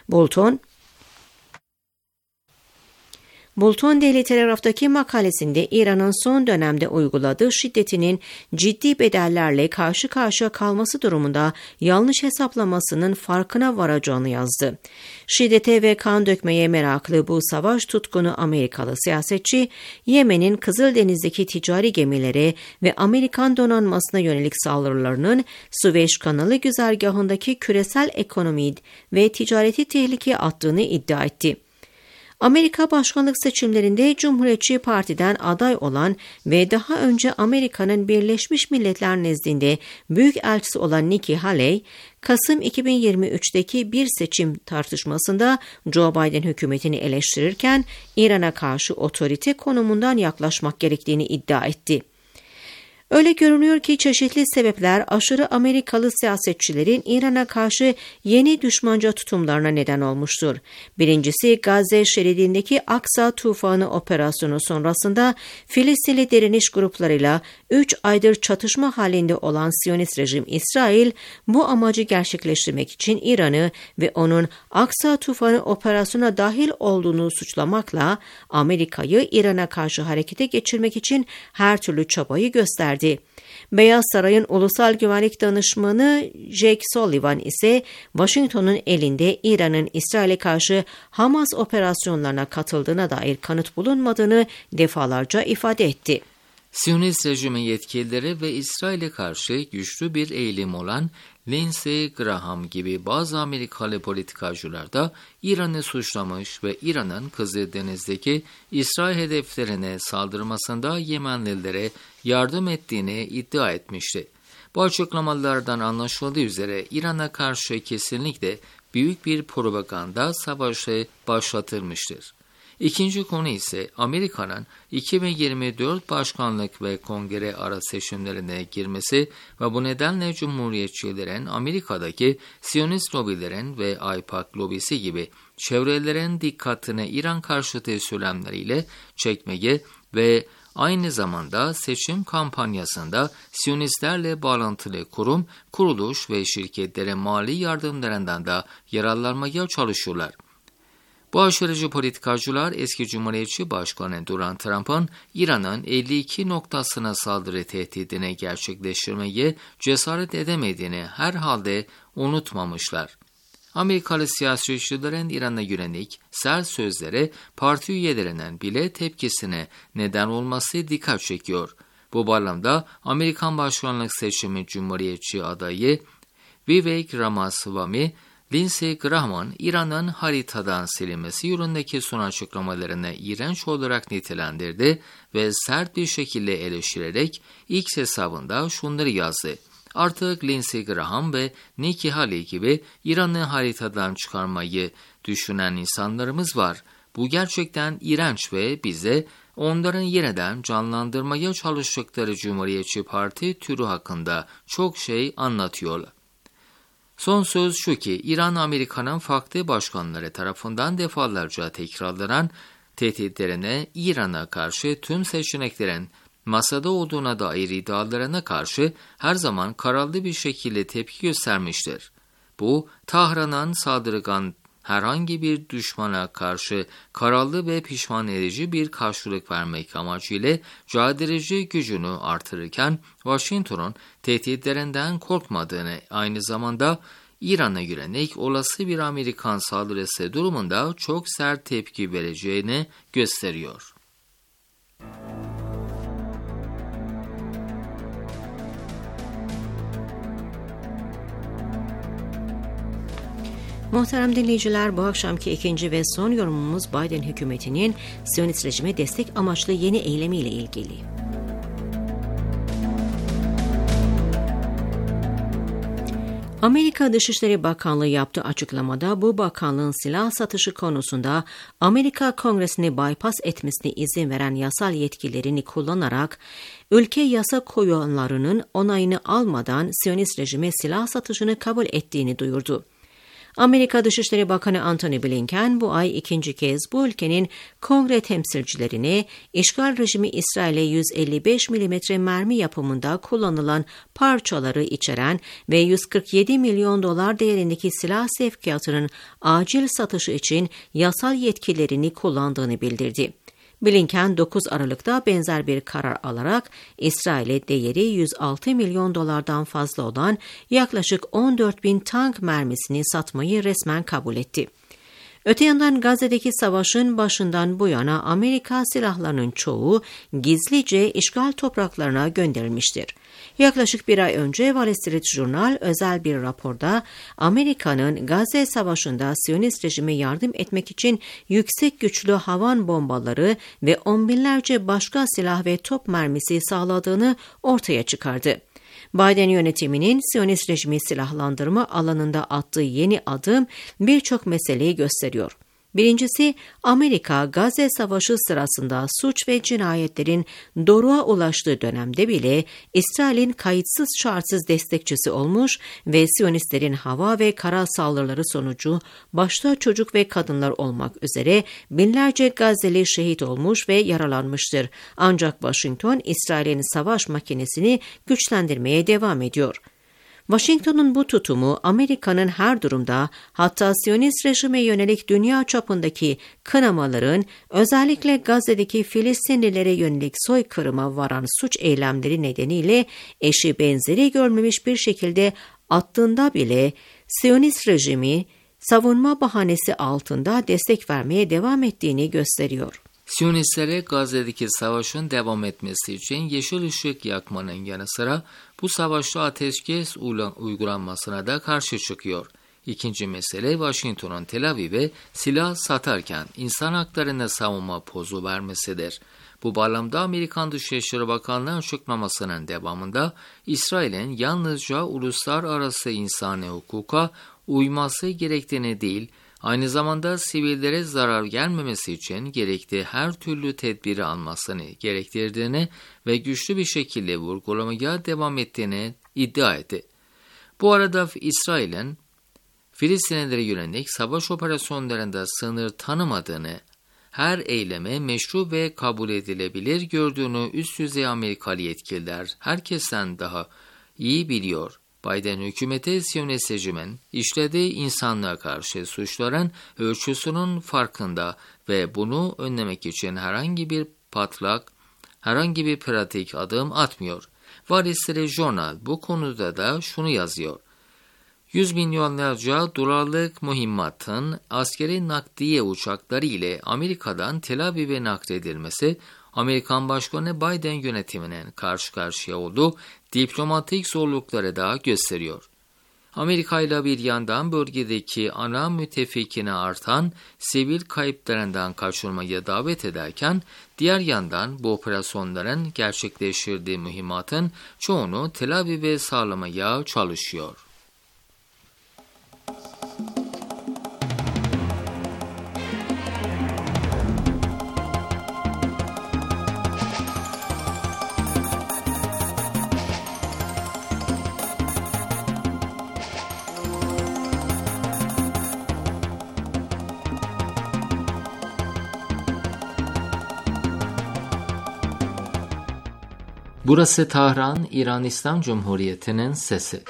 Bolton Daily Telegraph'taki makalesinde İran'ın son dönemde uyguladığı şiddetinin ciddi bedellerle karşı karşıya kalması durumunda yanlış hesaplamasının farkına varacağını yazdı. Şiddete ve kan dökmeye meraklı bu savaş tutkunu Amerikalı siyasetçi, Yemen'in Kızıldeniz'deki ticari gemilere ve Amerikan donanmasına yönelik saldırılarının Süveyş Kanalı güzergahındaki küresel ekonomi ve ticareti tehlikeye attığını iddia etti. Amerika başkanlık seçimlerinde Cumhuriyetçi Parti'den aday olan ve daha önce Amerika'nın Birleşmiş Milletler nezdinde büyükelçisi olan Nikki Haley, Kasım 2023'teki bir seçim tartışmasında Joe Biden hükümetini eleştirirken İran'a karşı otorite konumundan yaklaşmak gerektiğini iddia etti. Öyle görünüyor ki çeşitli sebepler aşırı Amerikalı siyasetçilerin İran'a karşı yeni düşmanca tutumlarına neden olmuştur. Birincisi, Gazze şeridindeki Aksa Tufanı operasyonu sonrasında Filistinli direniş gruplarıyla 3 aydır çatışma halinde olan Siyonist rejim İsrail, bu amacı gerçekleştirmek için İran'ı ve onun Aksa Tufanı operasyona dahil olduğunu suçlamakla Amerika'yı İran'a karşı harekete geçirmek için her türlü çabayı gösterdi. Beyaz Saray'ın Ulusal Güvenlik Danışmanı Jake Sullivan ise Washington'un elinde İran'ın İsrail'e karşı Hamas operasyonlarına katıldığına dair kanıt bulunmadığını defalarca ifade etti. Siyonist rejimi yetkilileri ve İsrail'e karşı güçlü bir eğilim olan Lindsey Graham gibi bazı Amerikalı politikacılar da İran'ı suçlamış ve İran'ın Kızıldeniz'deki İsrail hedeflerine saldırmasında Yemenlilere yardım ettiğini iddia etmişti. Bu açıklamalardan anlaşıldığı üzere İran'a karşı kesinlikle büyük bir propaganda savaşı başlatılmıştır. İkinci konu ise Amerika'nın 2024 başkanlık ve kongre ara seçimlerine girmesi ve bu nedenle Cumhuriyetçilerin Amerika'daki Siyonist lobilerin ve AIPAC lobisi gibi çevrelerin dikkatini İran karşıtı söylemleriyle çekmeye ve aynı zamanda seçim kampanyasında Siyonistlerle bağlantılı kurum, kuruluş ve şirketlere mali yardımlarından da yararlanmaya çalışıyorlar. Bu aşırıcı politikacılar eski Cumhuriyetçi Başkanı Donald Trump'ın İran'ın 52 noktasına saldırı tehdidini gerçekleştirmeye cesaret edemediğini herhalde unutmamışlar. Amerikalı siyasetçilerin İran'a yönelik sert sözlere parti üyelerinin bile tepkisine neden olması dikkat çekiyor. Bu bağlamda Amerikan başkanlık seçimi Cumhuriyetçi adayı Vivek Ramaswamy, Lindsey Graham'ın İran'ın haritadan silinmesi yönündeki son açıklamalarını iğrenç olarak nitelendirdi ve sert bir şekilde eleştirerek X hesabında şunları yazdı. Artık Lindsey Graham ve Nikki Haley gibi İran'ı haritadan çıkarmayı düşünen insanlarımız var. Bu gerçekten iğrenç ve bize onların yeniden canlandırmaya çalıştıkları Cumhuriyetçi Parti türü hakkında çok şey anlatıyorlar. Son söz şu ki İran Amerika'nın farklı başkanları tarafından defalarca tekrarlanan tehditlerine İran'a karşı tüm seçeneklerin masada olduğuna dair iddialarına karşı her zaman kararlı bir şekilde tepki göstermiştir. Bu Tahran'ın saldırgan herhangi bir düşmana karşı kararlı ve pişman edici bir karşılık vermek amacıyla caydırıcı gücünü artırırken Washington'un tehditlerinden korkmadığını, aynı zamanda İran'a yönelik olası bir Amerikan saldırısı durumunda çok sert tepki vereceğini gösteriyor. Muhterem dinleyiciler, bu akşamki ikinci ve son yorumumuz Biden hükümetinin Siyonist rejime destek amaçlı yeni eylemiyle ilgili. Amerika Dışişleri Bakanlığı yaptığı açıklamada bu bakanlığın silah satışı konusunda Amerika Kongresi'ni bypass etmesine izin veren yasal yetkilerini kullanarak ülke yasa koyanlarının onayını almadan Siyonist rejime silah satışını kabul ettiğini duyurdu. Amerika Dışişleri Bakanı Antony Blinken bu ay ikinci kez bu ülkenin kongre temsilcilerine işgal rejimi İsrail'e 155 mm mermi yapımında kullanılan parçaları içeren ve 147 milyon dolar değerindeki silah sevkiyatının acil satışı için yasal yetkilerini kullandığını bildirdi. Blinken 9 Aralık'ta benzer bir karar alarak İsrail'e değeri 106 milyon dolardan fazla olan yaklaşık 14 bin tank mermisini satmayı resmen kabul etti. Öte yandan Gazze'deki savaşın başından bu yana Amerika silahlarının çoğu gizlice işgal topraklarına gönderilmiştir. Yaklaşık bir ay önce Wall Street Journal özel bir raporda Amerika'nın Gazze Savaşı'nda Siyonist rejime yardım etmek için yüksek güçlü havan bombaları ve on binlerce başka silah ve top mermisi sağladığını ortaya çıkardı. Biden yönetiminin Siyonist rejimi silahlandırma alanında attığı yeni adım birçok meseleyi gösteriyor. Birincisi, Amerika Gazze Savaşı sırasında suç ve cinayetlerin doruğa ulaştığı dönemde bile İsrail'in kayıtsız şartsız destekçisi olmuş ve Siyonistlerin hava ve kara saldırıları sonucu başta çocuk ve kadınlar olmak üzere binlerce Gazze'li şehit olmuş ve yaralanmıştır. Ancak Washington, İsrail'in savaş makinesini güçlendirmeye devam ediyor. Washington'un bu tutumu Amerika'nın her durumda, hatta Siyonist rejime yönelik dünya çapındaki kınamaların, özellikle Gazze'deki Filistinlilere yönelik soykırıma varan suç eylemleri nedeniyle eşi benzeri görmemiş bir şekilde attığında bile Siyonist rejimi savunma bahanesi altında destek vermeye devam ettiğini gösteriyor. Siyonistlere Gazze'deki savaşın devam etmesi için yeşil ışık yakmanın yanı sıra bu savaşta ateşkes uygulanmasına da karşı çıkıyor. İkinci mesele Washington'un Tel Aviv'e silah satarken insan haklarına savunma pozu vermesidir. Bu bağlamda Amerikan Dışişleri Bakanlığı açıklamasının devamında İsrail'in yalnızca uluslararası insani hukuka uyması gerektiğini değil, aynı zamanda sivillere zarar gelmemesi için gerektiği her türlü tedbiri almasını gerektirdiğini ve güçlü bir şekilde vurgulamaya devam ettiğini iddia etti. Bu arada İsrail'in Filistinlilere yönelik savaş operasyonlarında sınır tanımadığını, her eyleme meşru ve kabul edilebilir gördüğünü üst düzey Amerikalı yetkililer herkesten daha iyi biliyor. Biden hükümeti Siyonist rejimin işlediği insanlığa karşı suçların ölçüsünün farkında ve bunu önlemek için herhangi bir pratik adım atmıyor. Wall Street Journal bu konuda da şunu yazıyor. 100 milyonlarca dolarlık mühimmatın askeri nakliye uçakları ile Amerika'dan Tel Aviv'e nakledilmesi, Amerikan Başkanı Biden yönetiminin karşı karşıya olduğu diplomatik zorlukları da gösteriyor. Amerika ile bir yandan bölgedeki ana müttefikine artan sivil kayıplarından kaçınmaya davet ederken, diğer yandan bu operasyonların gerçekleştirdiği mühimmatın çoğunu Tel Aviv'e sağlamaya çalışıyor. Burası Tahran, İran İslam Cumhuriyeti'nin sesi.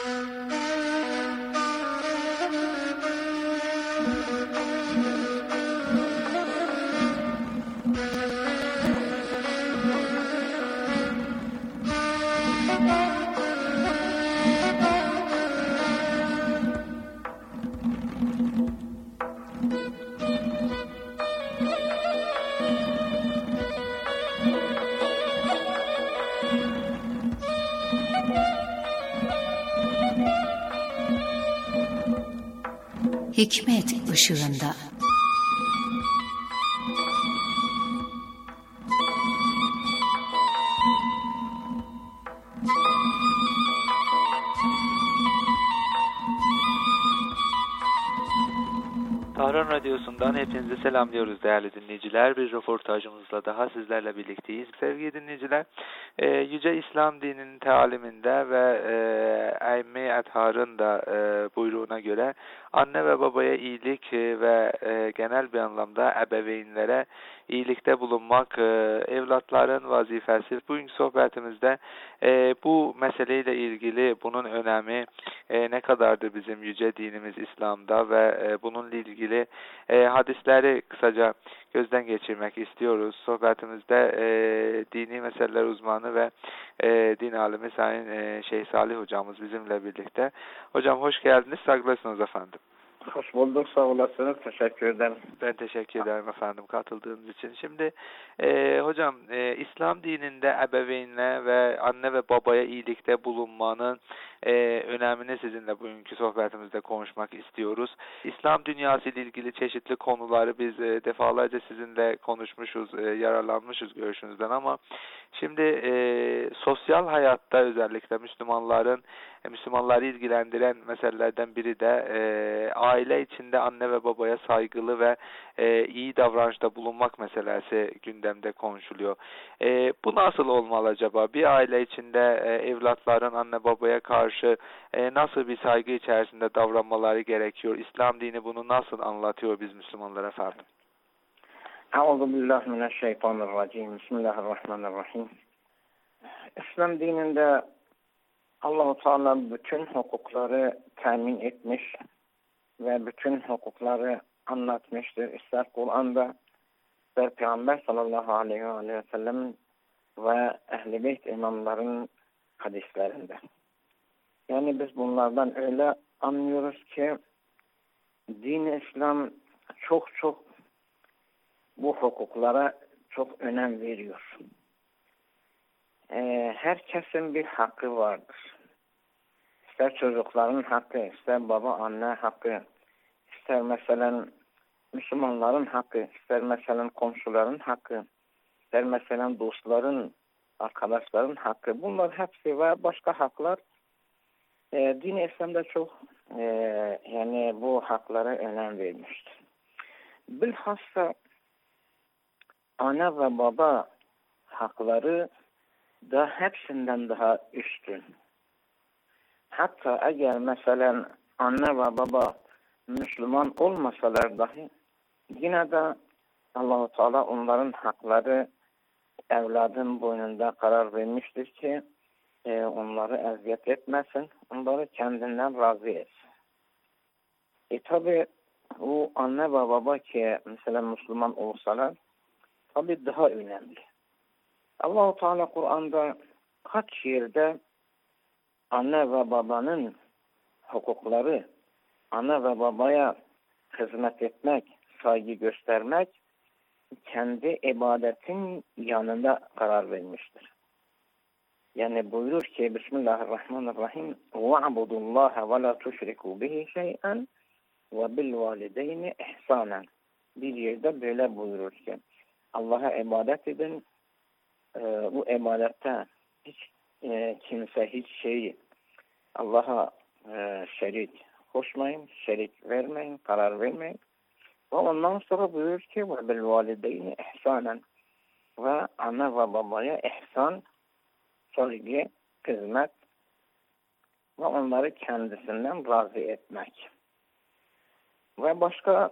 Hikmet ışığında. Tahran Radyosu'ndan hepinizi selamlıyoruz değerli dinleyiciler. Bir röportajımızla daha sizlerle birlikteyiz. Sevgili dinleyiciler, Yüce İslam dininin taliminde ve Eym-i Ethar'ın da buyruğuna göre anne ve babaya iyilik ve genel bir anlamda ebeveynlere iyilikte bulunmak evlatların vazifesi. Bugünkü sohbetimizde bu meseleyle ilgili bunun önemi ne kadardır bizim yüce dinimiz İslam'da ve bununla ilgili hadisleri kısaca gözden geçirmek istiyoruz. Sohbetimizde dini meseleler uzmanı ve din alimi Sayın Şeyh Salih hocamız bizimle birlikte. Hocam hoş geldiniz, saygılar efendim. Hoş bulduk, sağ olasınız. Teşekkür ederim. Ben teşekkür ederim efendim katıldığınız için. Şimdi hocam İslam dininde ebeveynle ve anne ve babaya iyilikte bulunmanın önemini sizinle bugünkü sohbetimizde konuşmak istiyoruz. İslam dünyası ile ilgili çeşitli konuları biz defalarca sizinle konuşmuşuz, yararlanmışız görüşünüzden ama şimdi sosyal hayatta özellikle Müslümanları ilgilendiren meselelerden biri de aile içinde anne ve babaya saygılı ve iyi davranışta bulunmak meselesi gündemde konuşuluyor. Bu nasıl olmalı acaba? Bir aile içinde evlatların anne babaya karşı nasıl bir saygı içerisinde davranmaları gerekiyor? İslam dini bunu nasıl anlatıyor biz Müslümanlar efendim? Euzubillahimineşşeytanirracim. Bismillahirrahmanirrahim. İslam dininde Allah-u Teala bütün hukukları temin etmiş ve bütün hukukları anlatmıştır. İster Kur'an'da, ister Peygamber sallallahu aleyhi ve sellem ve Ehl-i Beyt imamların hadislerinde. Yani biz bunlardan öyle anlıyoruz ki din-i İslam çok bu hukuklara çok önem veriyor. Herkesin bir hakkı vardır. İster çocukların hakkı, ister baba anne hakkı, ister mesela Müslümanların hakkı, ister mesela komşuların hakkı, ister mesela dostların, arkadaşların hakkı. Bunlar hepsi ve başka haklar. Din-i İslam'da çok yani bu haklara önem vermiştir. Bilhassa ana ve baba hakları da hepsinden daha üstün. Hatta eğer mesela anne ve baba Müslüman olmasalar dahi yine de Allah-u Teala onların hakları evladın boynunda karar vermiştir ki onları eziyet etmesin, onları kendinden razı etsin. Tabi o anne ve baba ki mesela Müslüman olsalar tabi daha önemli. Allah-u Teala Kur'an'da kaç yerde anne ve babanın hukukları, anne ve babaya hizmet etmek, saygı göstermek kendi ibadetin yanında karar vermiştir. Yani buyurur ki Bismillahirrahmanirrahim وَعْبُدُ اللّٰهَ وَلَا تُشْرِكُوا بِهِ شَيْئًا وَبِالْوَالِدَيْنِ اِحْسَانًا. Bir yerde böyle buyurur ki Allah'a ibadet edin, bu ibadette hiç kimse hiç şeyi Allah'a şerik koşmayın, şerik vermeyin, karar vermeyin. Ve ondan sonra buyurur ki وَبِالْوَالِدَيْنِ اِحْسَانًا ve ana ve babaya ihsan, saygı, hizmet ve onları kendisinden razı etmek. Ve başka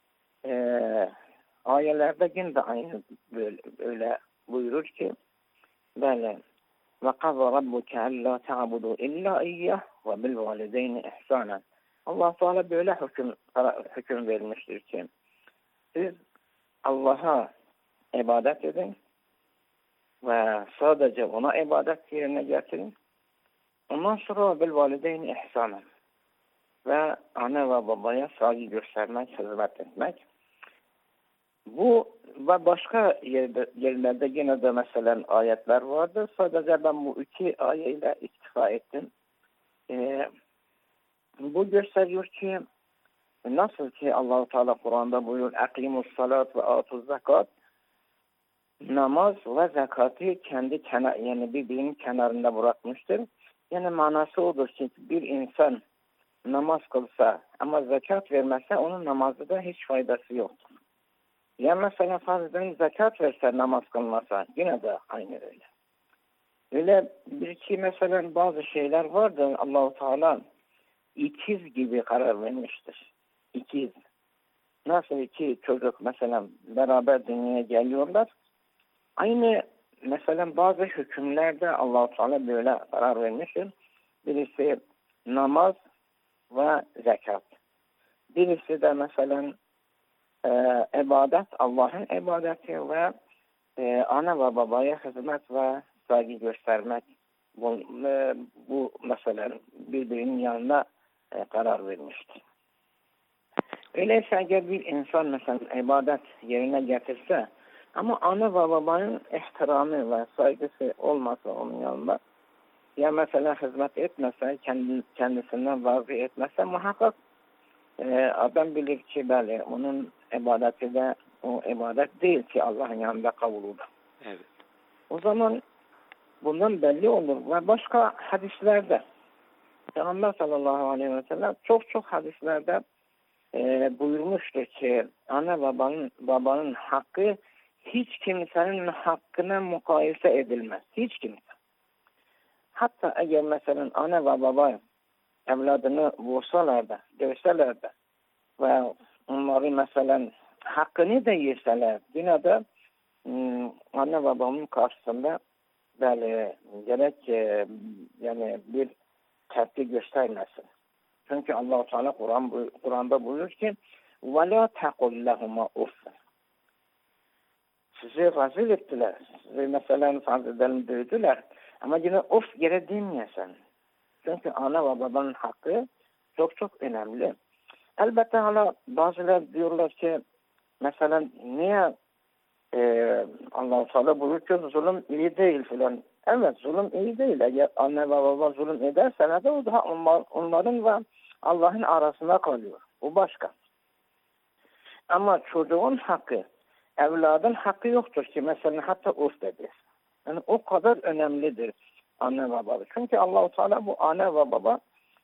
ayelerde yine de aynı böyle buyurur ki böyle وَقَضَى رَبُّكَ أَلَّا تَعْبُدُوا إِلَّا إِيَّهُ وَبِالْوَالِدَيْنِ إِحْسَانًا. Allah Teala böyle hüküm vermiştir ki siz Allah'a ibadet edin ve sadece ona ibadet yerine getirin. Ondan sonra bil-valideyni ihsanen ve anne ve babaya saygı göstermek, hizmet etmek. Bu ve başka yerlerde yine de mesela ayetler vardır. Sadece ben bu iki ayeyle iktifa ettim. Bu gösteriyor ki nasıl ki Allah-u Teala Kur'an'da buyuruyor akimus salat ve atuz zekat, namaz ve zakatı kendi yani birbirinin kenarında bırakmıştır. Yani manası odur ki bir insan namaz kılsa ama zekat vermezse onun namazda hiç faydası yoktur. Ya mesela fazladan zekat verse namaz kılmasa yine de aynı öyle. Öyle bir iki mesela bazı şeyler vardır Allah-u Teala ikiz gibi karar vermiştir. İkiz. Nasıl iki çocuk mesela beraber dünyaya geliyorlar. Aynı mesela bazı hükümlerde Allah-u Teala böyle karar vermiştir. Birisi namaz ve zekat. Birisi de mesela ibadet, Allah'ın ibadeti ve ana ve babaya hizmet ve saygı göstermek. Bu mesela birbirinin yanına karar vermiştir. Öyleyse eğer bir insan mesela ibadet yerine getirse ama ana ve babanın ihtiramı ve saygısı olmasa onun yanında ya mesela hizmet etmese, kendisinden razı etmese muhakkak adam bilir ki böyle onun ibadeti de o ibadet değil ki Allah'ın yanında kabul olur. Evet. O zaman bundan belli olur ve başka hadislerde Peygamber sallallahu aleyhi ve sellem çok hadislerde buyurmuştur ki ana babanın hakkı hiç kimsenin hakkına mukayese edilmez. Hiç kimse. Hatta eğer mesela ana ve baba evladını vursalar da, dövseler de ve onları mesela hakkını da yeseler yine de anne babamın karşısında böyle gerek yani bir tepki göstermesin. Çünkü Allah-u Teala Kur'an'da buyuruyor ki وَلَا تَقُلْ لَهُمَا اُفٍّ. Sizi rezil ettiler. Sizi mesela fazladan dövdüler. Ama yine of yere demeyesin. Çünkü ana ve babanın hakkı çok önemli. Elbette hala bazıları diyorlar ki mesela niye Allah-u Teala buyuruyor ki zulüm iyi değil filan. Evet, zulüm iyi değil. Eğer anne ve baba zulüm ederse de o daha onların ve Allah'ın arasında kalıyor. O başka. Ama çocuğun hakkı, evladın hakkı yoktur ki mesela hatta urf dediğiz. Yani o kadar önemlidir anne ve baba. Çünkü Allah-u Teala bu anne ve baba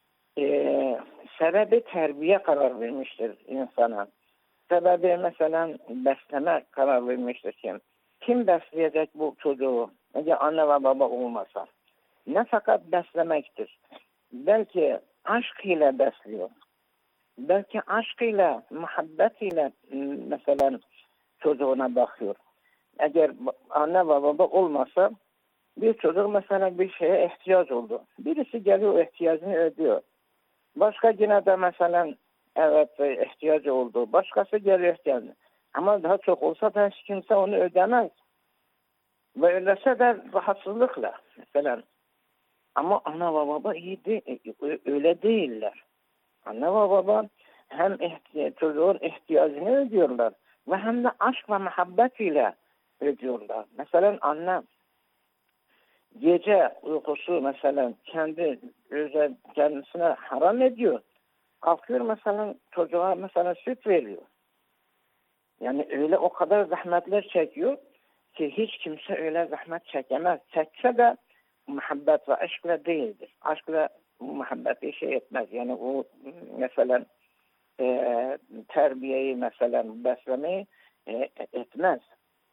sebebi terbiye karar vermiştir insana. Sebebi mesela besleme karar vermiştir ki kim besleyecek bu çocuğu eğer anne ve baba olmasa? Ne fakat beslemektir. Belki aşk ile besliyor. Belki aşk ile, muhabbet ile mesela çocuğuna bakıyor. Eğer anne ve baba olmasa bir çocuk mesela bir şeye ihtiyaç oldu. Birisi geliyor ihtiyacını ödüyor. Başka yine de mesela evet ihtiyacı oldu. Başkası geliyor ihtiyacını. Ama daha çok olsa da hiç kimse onu ödemez. Ve öylese de rahatsızlıkla mesela. Ama ana ve baba iyi değil, öyle değiller. Anne ve baba hem çocuğun ihtiyacını ödüyorlar ve hem de aşk ve muhabbet ile ödüyorlar. Mesela anne gece uykusu mesela kendisine haram ediyor. Kalkıyor mesela çocuğa mesela süt veriyor. Yani öyle o kadar zahmetler çekiyor ki hiç kimse öyle zahmet çekemez. Çekse de muhabbet ve aşkla değildir. Aşkla muhabbeti şey etmez. Yani o mesela terbiyeyi mesela beslemeyi etmez.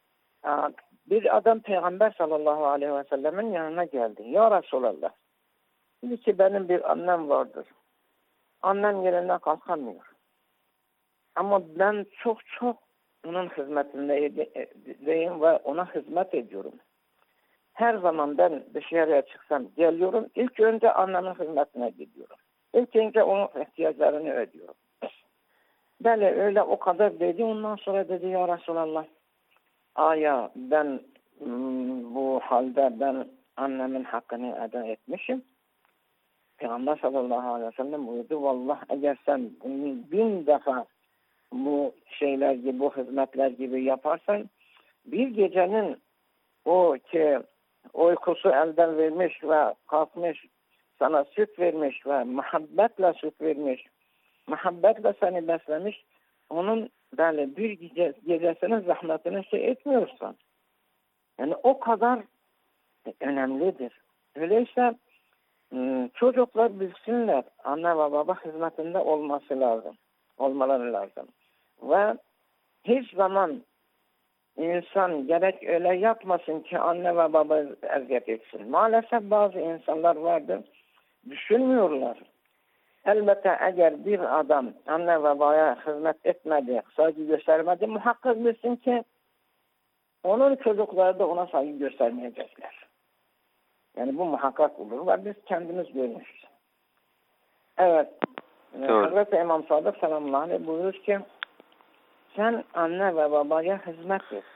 Bir adam Peygamber sallallahu aleyhi ve sellemin yanına geldi. Ya Resulallah. Dedi ki benim bir annem vardır. Annem yerinden kalkamıyor. Ama ben çok onun hizmetindeyim ve ona hizmet ediyorum. Her zaman ben dışarıya çıksam geliyorum. İlk önce annemin hizmetine gidiyorum. İlk önce onun ihtiyaçlarını ödüyorum. Böyle öyle o kadar dedi. Ondan sonra dedi ya Resulallah. Aya ben bu halde ben annemin hakkını eda etmişim. Peygamber sallallahu aleyhi ve sellem buyurdu. Vallahi eğer sen 1000 defa bu şeyler gibi, bu hizmetler gibi yaparsan bir gecenin o ki uykusu elden vermiş ve kalkmış sana süt vermiş ve muhabbetle süt vermiş, muhabbetle seni beslemiş, onun böyle bir gecesinin zahmetini şey etmiyorsan yani o kadar önemlidir. Öyleyse çocuklar bilsinler anne ve baba hizmetinde olmaları lazım. Ve hiç zaman insan gerek öyle yapmasın ki anne ve baba eziyet etsin. Maalesef bazı insanlar vardır, düşünmüyorlar. Elbette eğer bir adam anne ve babaya hizmet etmedi, saygı göstermedi, muhakkak bilsin ki onun çocukları da ona saygı göstermeyecekler. Yani bu muhakkak olur ve biz kendimiz görmüşüz. Evet. Hazreti İmam Sadık sallallahu aleyhi ve sellem buyurur ki sen anne ve babaya hizmet et.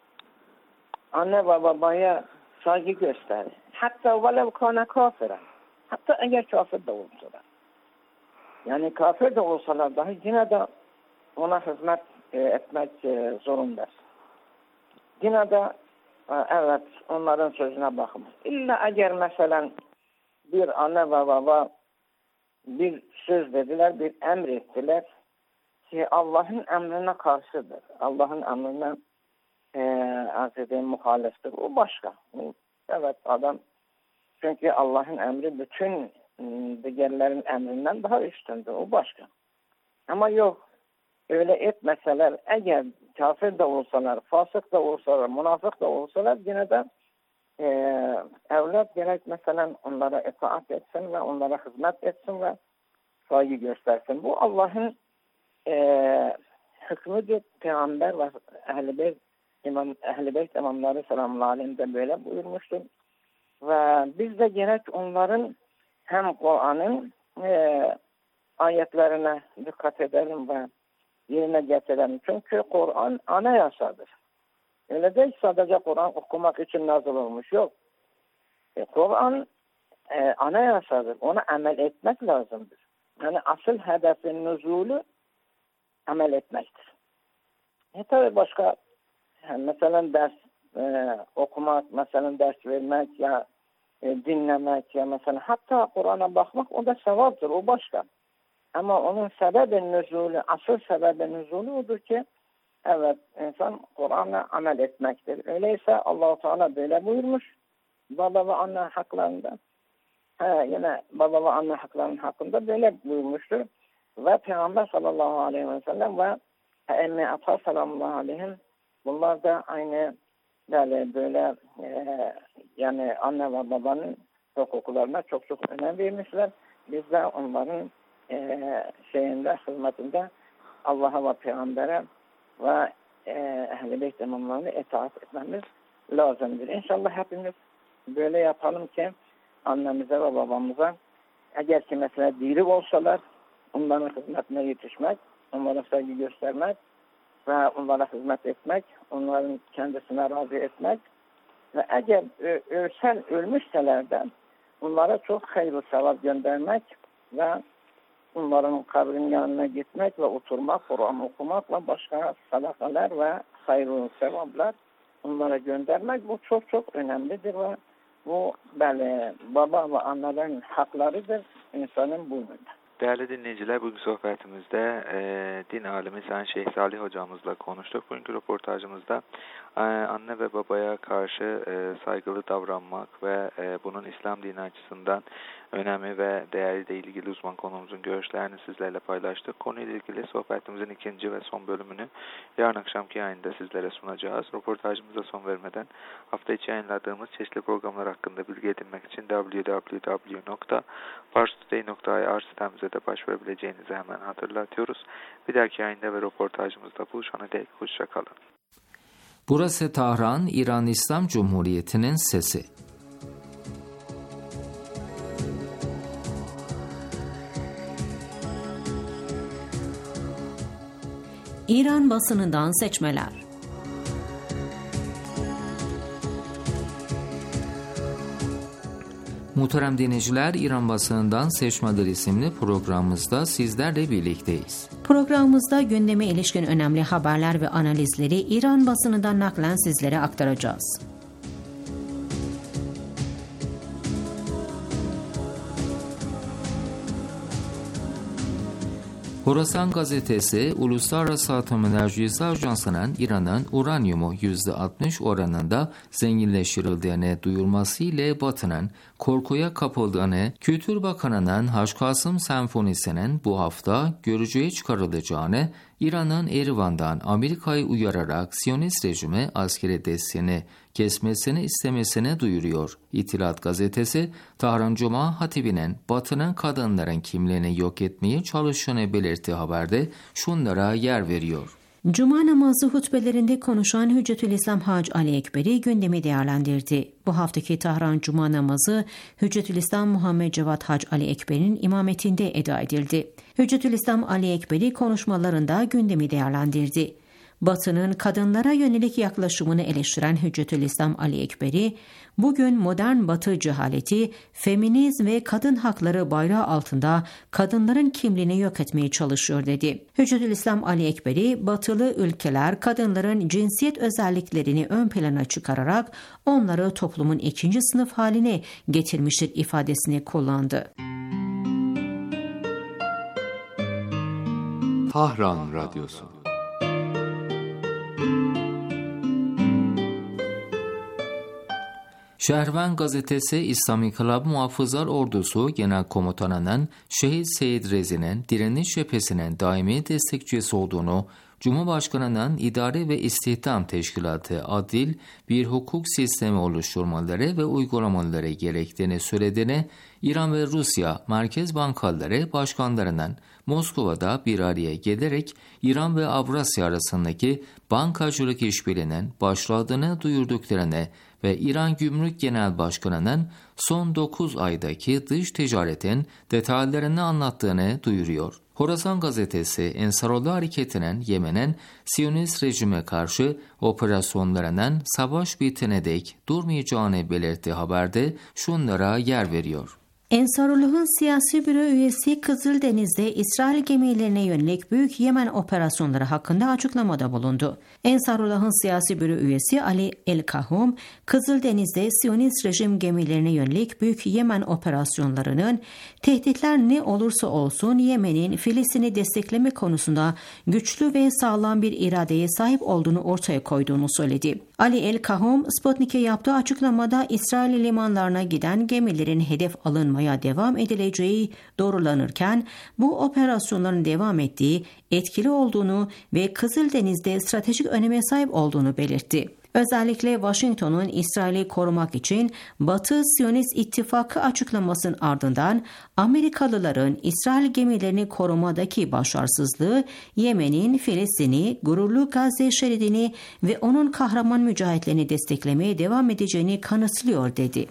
Anne ve babaya saygı göster. Hatta velev kana kafiren. Hatta eğer kafir de olsalar. Yani kafir de olsalar dahi yine de ona hizmet etmek zorundasın. Yine de evet onların sözüne bakın. İlla eğer mesela bir anne ve baba bir söz dediler, bir emir ettiler ki Allah'ın emrine karşıdır. Allah'ın emrine muhaleftir. O başka. Evet adam çünkü Allah'ın emri bütün diğerlerin emrinden daha üstündür. O başka. Ama yok. Öyle etmeseler eğer kafir de olsalar, fasık da olsalar, münafık da olsalar yine de evlat gerek mesela onlara itaat etsin ve onlara hizmet etsin ve saygı göstersin. Bu Allah'ın hükmüdür. Peygamber ve Ehl-i Beyt imamları sallallahu aleyhi de böyle buyurmuştur. Ve biz de gerek onların hem Kur'an'ın ayetlerine dikkat edelim ve yerine getirelim. Çünkü Kur'an anayasadır. Öyle değil sadece Kur'an okumak için nazil olmuş. Yok. Kur'an anayasadır. Ona amel etmek lazımdır. Yani asıl hedefin nüzulü amel etmektir. Tabi başka mesela ders okumak, mesela ders vermek ya dinlemek ya mesela hatta Kur'an'a bakmak o da sevaptır, o başka. Ama onun sebebi nüzulü, asıl sebebi nüzulü odur ki evet insan Kur'an'la amel etmektir. Öyleyse Allah-u Teala böyle buyurmuş baba ve anne haklarında. Yine baba ve anne haklarının hakkında böyle buyurmuştur. Ve Peygamber sallallahu aleyhi ve sellem ve emmi ata sallallahu aleyhim bunlar da aynı böyle yani anne ve babanın hukuklarına çok önem vermişler. Biz de onların hizmetinde Allah'a ve Peygamber'e ve Ehl-i Beyt imamlarına itaat etmemiz lazımdır. İnşallah hepimiz böyle yapalım ki annemize ve babamıza eğer ki mesela diri olsalar onların hizmetine yetişmek, onlara saygı göstermek ve onlara hizmet etmek, onların kendisine razı etmek ve eğer ölmüşseler de onlara çok hayırlı sevap göndermek ve onların kabrinin yanına gitmek ve oturmak, Kur'an okumak ve başka sadakalar ve hayırlı sevaplar onlara göndermek bu çok önemlidir ve bu baba ve annelerin haklarıdır insanın boynunda. Değerli dinleyiciler, bugün sohbetimizde din alimi Sayın Şeyh Salih hocamızla konuştuk. Bugünkü röportajımızda anne ve babaya karşı saygılı davranmak ve bunun İslam dini açısından önemi ve değeriyle ilgili uzman konumuzun görüşlerini sizlerle paylaştık. Konuyla ilgili sohbetimizin ikinci ve son bölümünü yarın akşamki yayında sizlere sunacağız. Röportajımıza son vermeden hafta içi yayınladığımız çeşitli programlar hakkında bilgi edinmek için www.parstoday.ir sitemize de başvurabileceğinizi hemen hatırlatıyoruz. Bir dahaki yayında ve röportajımızda buluşana dek hoşça kalın. Burası Tahran, İran İslam Cumhuriyeti'nin sesi. İran basınından seçmeler. Muhterem dinleyiciler, İran basınından Seçmeler isimli programımızda sizlerle birlikteyiz. Programımızda gündeme ilişkin önemli haberler ve analizleri İran basınından naklen sizlere aktaracağız. Horasan gazetesi, Uluslararası Atom Enerjisi Ajansı'nın İran'ın uranyumu %60 oranında zenginleştirildiğini duyurması ile Batı'nın korkuya kapıldığını, Kültür Bakanı'nın Haşkasım Senfonisi'nin bu hafta görücüye çıkarılacağını, İran'ın Erivan'dan Amerika'yı uyararak Siyonist rejime askeri desteğini kesmesini istemesini duyuruyor. İttihat gazetesi, Tahran Cuma Hatibi'nin Batı'nın kadınların kimliğini yok etmeye çalıştığını belirttiği haberde şunlara yer veriyor. Cuma namazı hutbelerinde konuşan Hüccetülislam Hacı Ali Ekberi gündemi değerlendirdi. Bu haftaki Tahran Cuma namazı Hüccetülislam Muhammed Cevat Hacı Ali Ekberi'nin imametinde eda edildi. Hüccetülislam Ali Ekberi konuşmalarında gündemi değerlendirdi. Batı'nın kadınlara yönelik yaklaşımını eleştiren Hüccetülislam Ali Ekberi, bugün modern Batı cehaleti, feminizm ve kadın hakları bayrağı altında kadınların kimliğini yok etmeye çalışıyor dedi. Hüccetülislam Ali Ekberi, Batılı ülkeler kadınların cinsiyet özelliklerini ön plana çıkararak onları toplumun ikinci sınıf haline getirmiştir ifadesini kullandı. Tahran Radyosu. Şehven gazetesi İslam İnkılabı Muhafızlar Ordusu Genel Komutanı'nın Şehit Seyit Rezi'nin direniş cephesinin daimi destekçisi olduğunu, Cumhurbaşkanı'nın İdare ve İstihdam Teşkilatı adil bir hukuk sistemi oluşturmaları ve uygulamaları gerektiğini söylediğini, İran ve Rusya Merkez Bankaları Başkanlarının Moskova'da bir araya gelerek İran ve Avrasya arasındaki bankacılık işbirliğinin başladığını duyurduklarını ve İran Gümrük Genel Başkanı'nın son 9 aydaki dış ticaretin detaylarını anlattığını duyuruyor. Horasan gazetesi Ensarullah Hareketi'nin Yemen'in Siyonist rejime karşı operasyonlarının savaş bitene dek durmayacağını belirttiği haberde şunlara yer veriyor. Ensarulloh'un siyasi büro üyesi Kızıldeniz'de İsrail gemilerine yönelik büyük Yemen operasyonları hakkında açıklamada bulundu. Ensarulloh'un siyasi büro üyesi Ali El-Kahum, Kızıldeniz'de Siyonist rejim gemilerine yönelik büyük Yemen operasyonlarının tehditler ne olursa olsun Yemen'in Filistin'i destekleme konusunda güçlü ve sağlam bir iradeye sahip olduğunu ortaya koyduğunu söyledi. Ali El-Kahum, Sputnik'e yaptığı açıklamada İsrail limanlarına giden gemilerin hedef alınmaya devam edileceği doğrulanırken bu operasyonların devam ettiği, etkili olduğunu ve Kızıldeniz'de stratejik öneme sahip olduğunu belirtti. Özellikle Washington'un İsrail'i korumak için Batı Siyonist İttifakı açıklamasının ardından Amerikalıların İsrail gemilerini korumadaki başarısızlığı Yemen'in Filistin'i, gururlu Gazze şeridini ve onun kahraman mücahitlerini desteklemeye devam edeceğini kanıtlıyor dedi.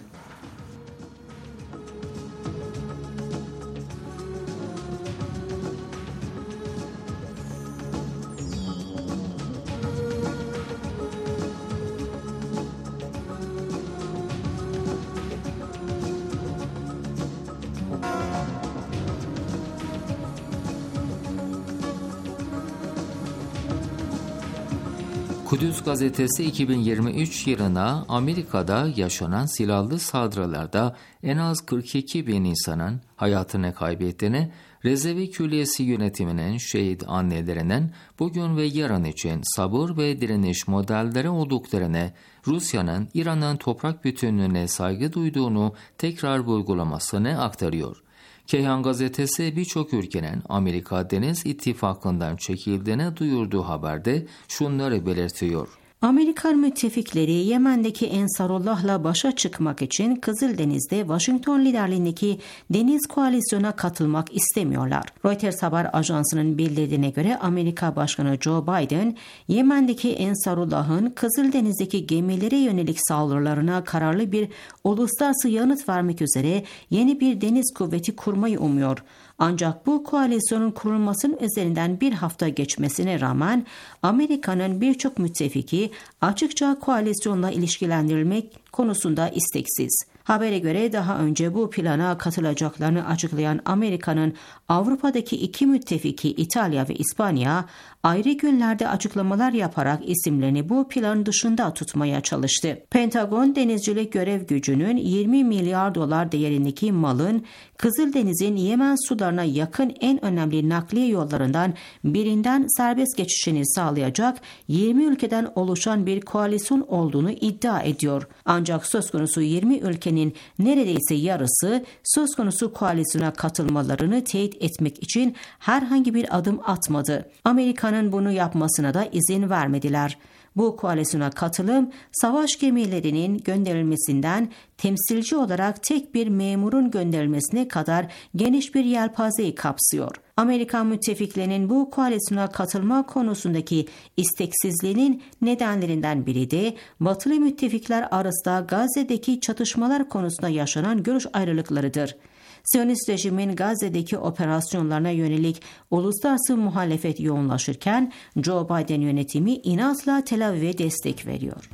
Kudüs gazetesi 2023 yılına Amerika'da yaşanan silahlı saldırılarda en az 42 bin insanın hayatını kaybettiğini, Rezervi Külliyesi yönetiminin şehit annelerinin bugün ve yarın için sabır ve direniş modelleri olduklarını, Rusya'nın İran'ın toprak bütünlüğüne saygı duyduğunu tekrar vurgulamasını aktarıyor. Keyhan gazetesi birçok ülkenin Amerika Deniz İttifakı'ndan çekildiğini duyurduğu haberde şunları belirtiyor. Amerikan müttefikleri Yemen'deki Ensarullah'la başa çıkmak için Kızıldeniz'de Washington liderliğindeki deniz koalisyona katılmak istemiyorlar. Reuters haber ajansının bildirdiğine göre Amerika Başkanı Joe Biden, Yemen'deki Ensarullah'ın Kızıldeniz'deki gemilere yönelik saldırılarına kararlı bir uluslararası yanıt vermek üzere yeni bir deniz kuvveti kurmayı umuyor. Ancak bu koalisyonun kurulmasının üzerinden bir hafta geçmesine rağmen Amerika'nın birçok müttefiki açıkça koalisyonla ilişkilendirilmek konusunda isteksiz. Habere göre daha önce bu plana katılacaklarını açıklayan Amerika'nın Avrupa'daki iki müttefiki İtalya ve İspanya ayrı günlerde açıklamalar yaparak isimlerini bu planın dışında tutmaya çalıştı. Pentagon denizcilik görev gücünün 20 milyar dolar değerindeki malın Kızıldeniz'in Yemen sularına yakın en önemli nakliye yollarından birinden serbest geçişini sağlayacak 20 ülkeden oluşan bir koalisyon olduğunu iddia ediyor. Ancak söz konusu 20 ülkenin neredeyse yarısı söz konusu koalisyona katılmalarını teyit etmek için herhangi bir adım atmadı. Amerika'nın bunu yapmasına da izin vermediler. Bu koalisyona katılım, savaş gemilerinin gönderilmesinden temsilci olarak tek bir memurun gönderilmesine kadar geniş bir yelpazeyi kapsıyor. Amerikan müttefiklerinin bu koalisyona katılma konusundaki isteksizliğinin nedenlerinden biri de Batılı müttefikler arasında Gazze'deki çatışmalar konusunda yaşanan görüş ayrılıklarıdır. Siyonist rejimin Gazze'deki operasyonlarına yönelik uluslararası muhalefet yoğunlaşırken Joe Biden yönetimi inatla Tel Aviv'e destek veriyor.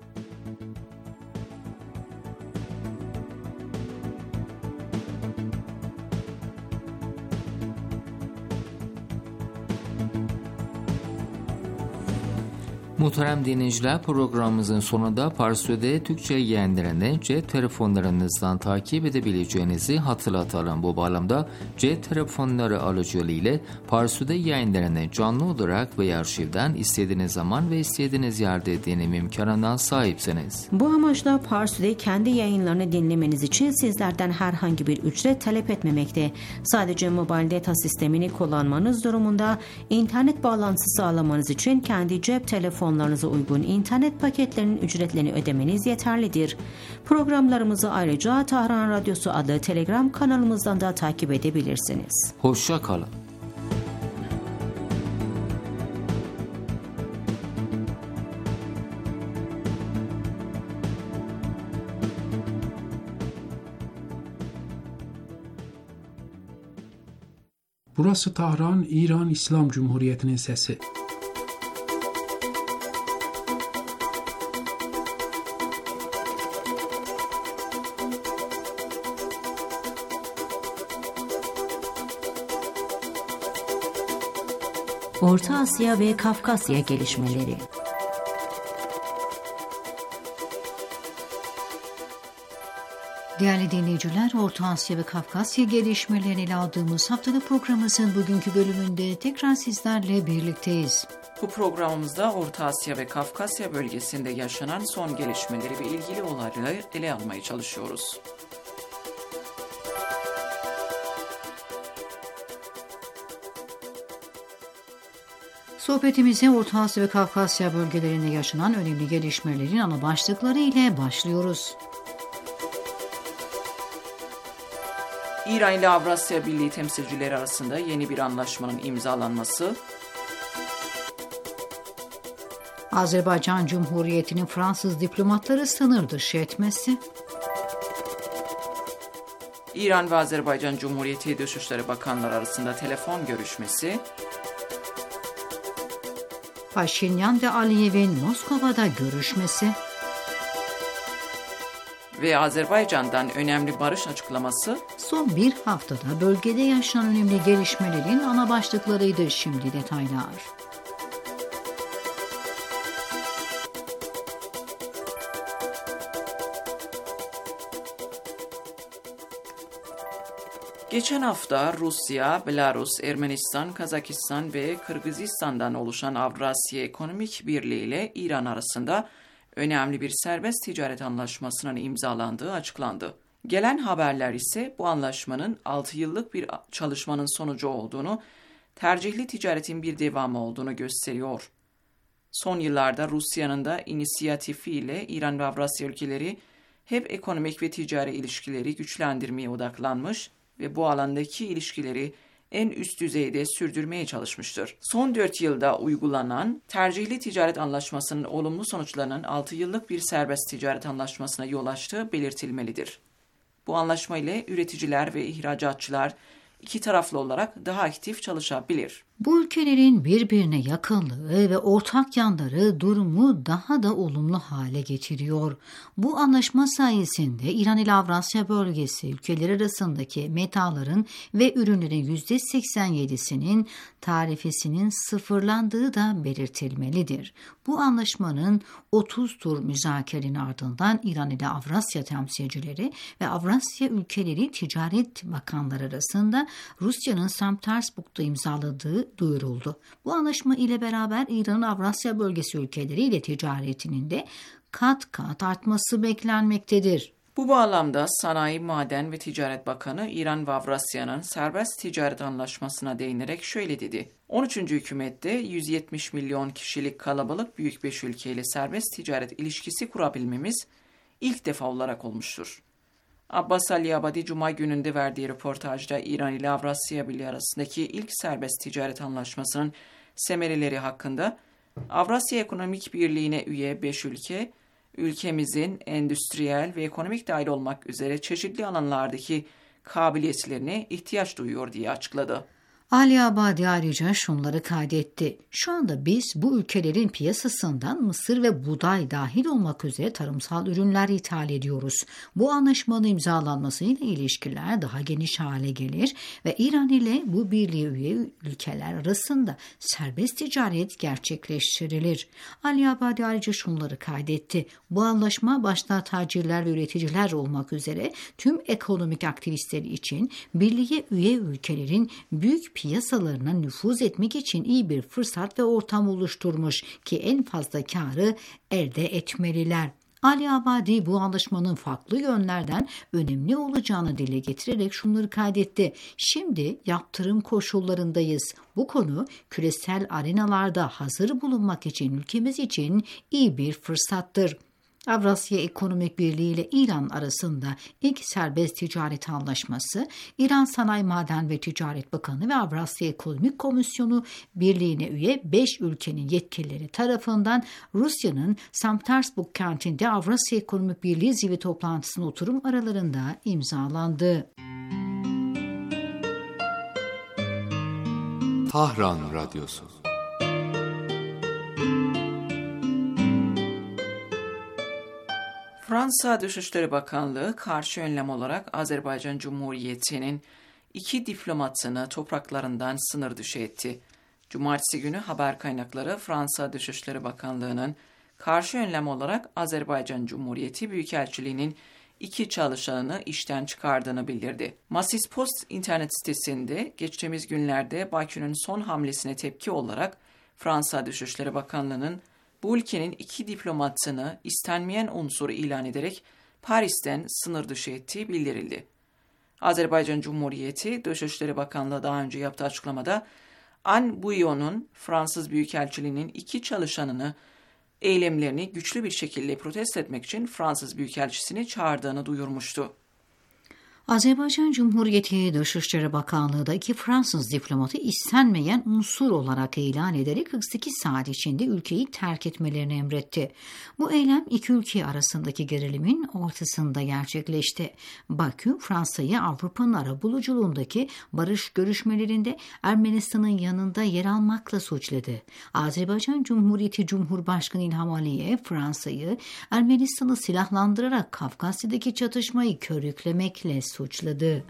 Muhterem dinleyiciler, programımızın sonunda Parsu'da Türkçe yayınlarını cep telefonlarınızdan takip edebileceğinizi hatırlatalım. Bu bağlamda cep telefonları aracılığıyla Parsu'da yayınlarını canlı olarak veya arşivden istediğiniz zaman ve istediğiniz yerde dinleme imkanına sahipsiniz. Bu amaçla Parsu'da kendi yayınlarını dinlemeniz için sizlerden herhangi bir ücret talep etmemekte. Sadece mobil data sistemini kullanmanız durumunda internet bağlantısı sağlamanız için kendi cep telefonlarınıza uygun internet paketlerinin ücretlerini ödemeniz yeterlidir. Programlarımızı ayrıca Tahran Radyosu adlı Telegram kanalımızdan da takip edebilirsiniz. Hoşça kalın. Burası Tahran, İran İslam Cumhuriyeti'nin sesi. Orta Asya ve Kafkasya gelişmeleri. Değerli dinleyiciler, Orta Asya ve Kafkasya gelişmelerini ele aldığımız haftalık programımızın bugünkü bölümünde tekrar sizlerle birlikteyiz. Bu programımızda Orta Asya ve Kafkasya bölgesinde yaşanan son gelişmeleri ve ilgili olayları ele almaya çalışıyoruz. Sohbetimize Orta Asya ve Kafkasya bölgelerinde yaşanan önemli gelişmelerin ana başlıkları ile başlıyoruz. İran ile Avrasya Birliği temsilcileri arasında yeni bir anlaşmanın imzalanması, Azerbaycan Cumhuriyeti'nin Fransız diplomatları sınır dışı etmesi, İran ve Azerbaycan Cumhuriyeti Dışişleri Bakanları arasında telefon görüşmesi, Paşinyan ve Aliyev'in Moskova'da görüşmesi ve Azerbaycan'dan önemli barış açıklaması. Son bir haftada bölgede yaşanan önemli gelişmelerin ana başlıklarıydı. Şimdi detaylar. Geçen hafta Rusya, Belarus, Ermenistan, Kazakistan ve Kırgızistan'dan oluşan Avrasya Ekonomik Birliği ile İran arasında önemli bir serbest ticaret anlaşmasının imzalandığı açıklandı. Gelen haberler ise bu anlaşmanın 6 yıllık bir çalışmanın sonucu olduğunu, tercihli ticaretin bir devamı olduğunu gösteriyor. Son yıllarda Rusya'nın da inisiyatifiyle İran ve Avrasya ülkeleri hep ekonomik ve ticari ilişkileri güçlendirmeye odaklanmış ve bu alandaki ilişkileri en üst düzeyde sürdürmeye çalışmıştır. Son 4 yılda uygulanan tercihli ticaret anlaşmasının olumlu sonuçlarının 6 yıllık bir serbest ticaret anlaşmasına yol açtığı belirtilmelidir. Bu anlaşma ile üreticiler ve ihracatçılar iki taraflı olarak daha aktif çalışabilir. Bu ülkelerin birbirine yakınlığı ve ortak yanları durumu daha da olumlu hale getiriyor. Bu anlaşma sayesinde İran ile Avrasya bölgesi ülkeleri arasındaki metaların ve ürünlerin %87'sinin tarifesinin sıfırlandığı da belirtilmelidir. Bu anlaşmanın 30 tur müzakerenin ardından İran ile Avrasya temsilcileri ve Avrasya ülkeleri ticaret bakanları arasında Rusya'nın St. Petersburg'da imzaladığı duyuruldu. Bu anlaşma ile beraber İran'ın Avrasya bölgesi ülkeleri ile ticaretinin de kat kat artması beklenmektedir. Bu bağlamda Sanayi, Maden ve Ticaret Bakanı İran ve Avrasya'nın serbest ticaret anlaşmasına değinerek şöyle dedi. 13. hükümette 170 milyon kişilik kalabalık büyük 5 ülkeyle serbest ticaret ilişkisi kurabilmemiz ilk defa olarak olmuştur. Abbas Aliyabadi Cuma gününde verdiği röportajda İran ile Avrasya Birliği arasındaki ilk serbest ticaret anlaşmasının semereleri hakkında Avrasya Ekonomik Birliği'ne üye 5 ülke, ülkemizin endüstriyel ve ekonomik dahil olmak üzere çeşitli alanlardaki kabiliyetlerine ihtiyaç duyuyor diye açıkladı. Aliyabadi ayrıca şunları kaydetti. Şu anda biz bu ülkelerin piyasasından mısır ve buğday dahil olmak üzere tarımsal ürünler ithal ediyoruz. Bu anlaşmanın imzalanmasıyla ilişkiler daha geniş hale gelir ve İran ile bu birliğe üye ülkeler arasında serbest ticaret gerçekleştirilir. Aliyabadi ayrıca şunları kaydetti. Bu anlaşma başta tacirler ve üreticiler olmak üzere tüm ekonomik aktivistleri için birliğe üye ülkelerin büyük piyasalarına nüfuz etmek için iyi bir fırsat ve ortam oluşturmuş ki en fazla karı elde etmeliler. Aliyabadi bu anlaşmanın farklı yönlerden önemli olacağını dile getirerek şunları kaydetti. Şimdi yaptırım koşullarındayız. Bu konu küresel arenalarda hazır bulunmak için ülkemiz için iyi bir fırsattır. Avrasya Ekonomik Birliği ile İran arasında ilk serbest ticaret anlaşması, İran Sanayi, Maden ve Ticaret Bakanı ve Avrasya Ekonomik Komisyonu Birliği'ne üye 5 ülkenin yetkilileri tarafından Rusya'nın St. Petersburg kentinde Avrasya Ekonomik Birliği zirve toplantısının oturum aralarında imzalandı. Tahran Radyosu. Fransa Dışişleri Bakanlığı karşı önlem olarak Azerbaycan Cumhuriyeti'nin 2 diplomatını topraklarından sınır dışı etti. Cumartesi günü haber kaynakları Fransa Dışişleri Bakanlığı'nın karşı önlem olarak Azerbaycan Cumhuriyeti Büyükelçiliği'nin 2 çalışanını işten çıkardığını bildirdi. Masis Post internet sitesinde geçtiğimiz günlerde Bakü'nün son hamlesine tepki olarak Fransa Dışişleri Bakanlığı'nın bu ülkenin 2 diplomatını istenmeyen unsur ilan ederek Paris'ten sınır dışı ettiği bildirildi. Azerbaycan Cumhuriyeti Dışişleri Bakanlığı daha önce yaptığı açıklamada Anne Bouillon'un Fransız Büyükelçiliği'nin 2 çalışanını eylemlerini güçlü bir şekilde protesto etmek için Fransız Büyükelçisini çağırdığını duyurmuştu. Azerbaycan Cumhuriyeti Dışişleri Bakanlığı da 2 Fransız diplomatı istenmeyen unsur olarak ilan ederek 48 saat içinde ülkeyi terk etmelerini emretti. Bu eylem 2 ülke arasındaki gerilimin ortasında gerçekleşti. Bakü, Fransa'yı Avrupa'nın arabuluculuğundaki barış görüşmelerinde Ermenistan'ın yanında yer almakla suçladı. Azerbaycan Cumhuriyeti Cumhurbaşkanı İlham Aliyev, Fransa'yı Ermenistan'ı silahlandırarak Kafkasya'daki çatışmayı körüklemekle suçladı.